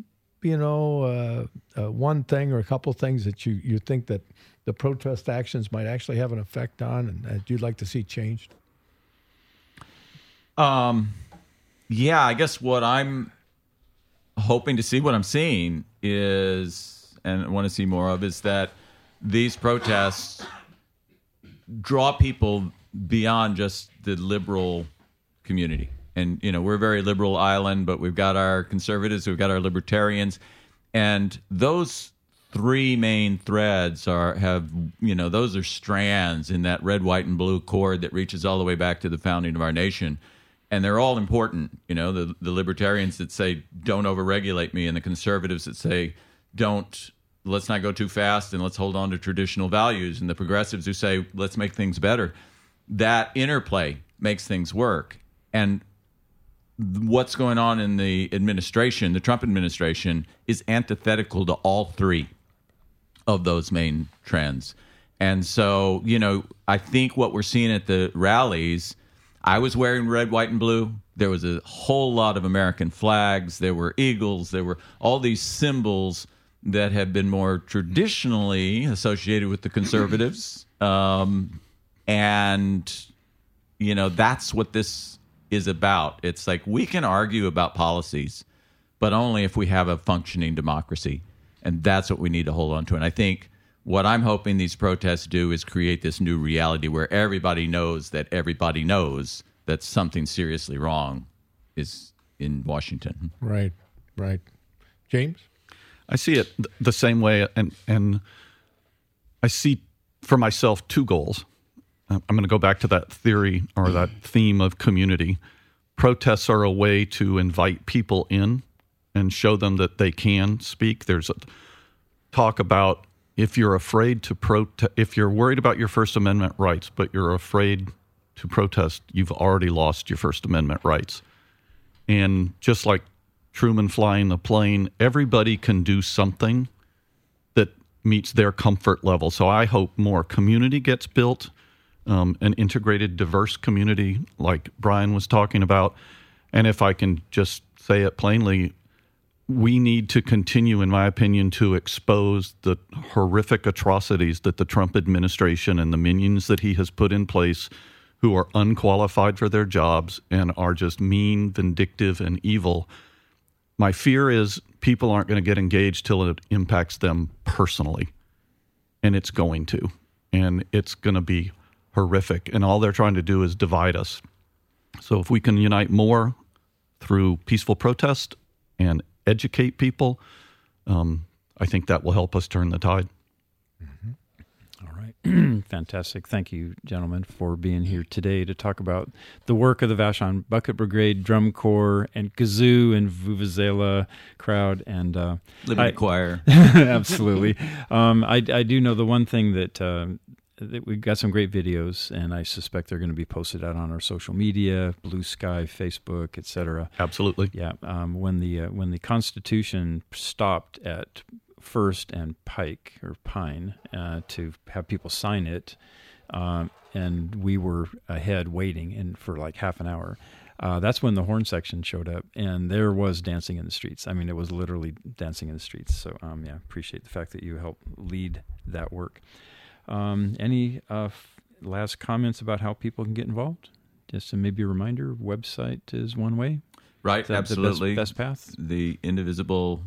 [SPEAKER 3] one thing or a couple things that you think that the protest actions might actually have an effect on and that you'd like to see changed?
[SPEAKER 5] Yeah, I guess what I'm hoping to see, what I'm seeing is, and want to see more of, is that these protests draw people beyond just the liberal community. And, we're a very liberal island, but we've got our conservatives, we've got our libertarians. And those three main threads those are strands in that red, white, and blue cord that reaches all the way back to the founding of our nation. And they're all important. The libertarians that say, don't overregulate me, and the conservatives that say, let's not go too fast and let's hold on to traditional values, and the progressives who say, let's make things better. That interplay makes things work. And what's going on in the administration, the Trump administration, is antithetical to all three of those main trends. And so, I think what we're seeing at the rallies, I was wearing red, white, and blue. There was a whole lot of American flags. There were eagles. There were all these symbols that have been more traditionally associated with the conservatives. That's what this is about. It's like we can argue about policies, but only if we have a functioning democracy. And that's what we need to hold on to. And I think what I'm hoping these protests do is create this new reality where everybody knows that something seriously wrong is in Washington.
[SPEAKER 3] Right. James?
[SPEAKER 6] I see it the same way, and I see for myself two goals. I'm going to go back to that theory or that theme of community. Protests are a way to invite people in and show them that they can speak. There's a talk about if you're afraid to protest, if you're worried about your First Amendment rights, but you're afraid to protest, you've already lost your First Amendment rights. And just like Truman flying the plane, everybody can do something that meets their comfort level. So I hope more community gets built, an integrated, diverse community like Brian was talking about. And if I can just say it plainly, we need to continue, in my opinion, to expose the horrific atrocities that the Trump administration and the minions that he has put in place, who are unqualified for their jobs and are just mean, vindictive, and evil. My fear is people aren't going to get engaged till it impacts them personally. And it's going to. And it's going to be horrific. And all they're trying to do is divide us. So if we can unite more through peaceful protest and educate people, I think that will help us turn the tide.
[SPEAKER 2] All right. Fantastic. Thank you, gentlemen, for being here today to talk about the work of the Vashon Bucket Brigade, Drum Corps, and Kazoo and Vuvuzela crowd. And
[SPEAKER 5] Liberty Choir.
[SPEAKER 2] Absolutely. I do know the one thing that we've got some great videos, and I suspect they're going to be posted out on our social media, Blue Sky, Facebook, etc.
[SPEAKER 6] Absolutely.
[SPEAKER 2] Yeah. When the Constitution stopped at First and Pike or Pine to have people sign it, and we were ahead waiting for like half an hour. That's when the horn section showed up, and there was dancing in the streets. I mean, it was literally dancing in the streets. So, appreciate the fact that you helped lead that work. Any last comments about how people can get involved? Just maybe a reminder, website is one way.
[SPEAKER 5] Right, absolutely.
[SPEAKER 2] The best path?
[SPEAKER 5] The indivisible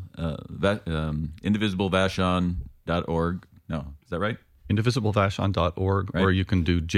[SPEAKER 5] Vashon.org. No, is that right?
[SPEAKER 6] Indivisiblevashon.org,
[SPEAKER 5] Right.
[SPEAKER 6] or you can do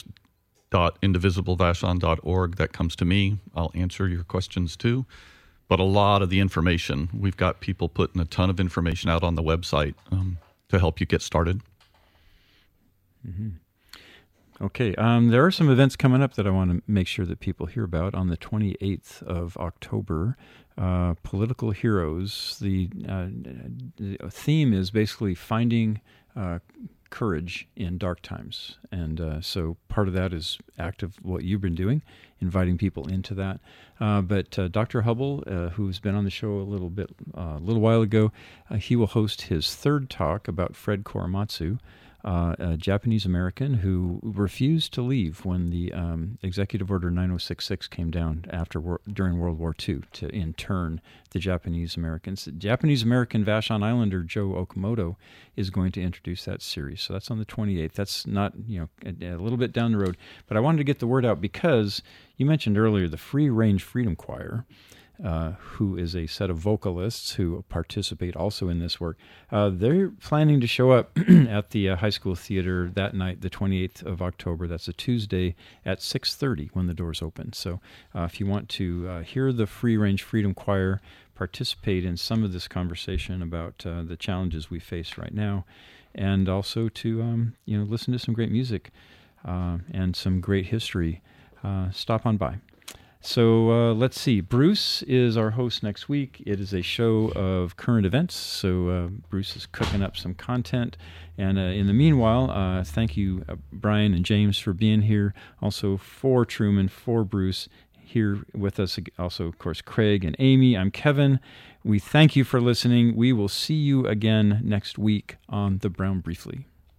[SPEAKER 6] james.indivisiblevashon.org. That comes to me. I'll answer your questions too. But a lot of the information, we've got people putting a ton of information out on the website to help you get started.
[SPEAKER 2] Mm-hmm. Okay, there are some events coming up that I want to make sure that people hear about. On the 28th of October, Political Heroes. The theme is basically finding courage in dark times. And so part of that is active what you've been doing, inviting people into that. But Dr. Hubble, who's been on the show a little while ago, he will host his third talk about Fred Korematsu, a Japanese American who refused to leave when the Executive Order 9066 came down during World War II to intern the Japanese Americans. The Japanese American Vashon Islander Joe Okamoto is going to introduce that series. So that's on the 28th. That's not, a little bit down the road. But I wanted to get the word out because you mentioned earlier the Free Range Freedom Choir, who is a set of vocalists who participate also in this work. They're planning to show up at the high school theater that night, the 28th of October. That's a Tuesday at 6:30 when the doors open. So if you want to hear the Free Range Freedom Choir participate in some of this conversation about the challenges we face right now, and also to listen to some great music and some great history, stop on by. So let's see. Bruce is our host next week. It is a show of current events. So Bruce is cooking up some content. And in the meanwhile, thank you, Brian and James, for being here. Also for Truman, for Bruce, here with us. Also, of course, Craig and Amy. I'm Kevin. We thank you for listening. We will see you again next week on The Brown Briefly.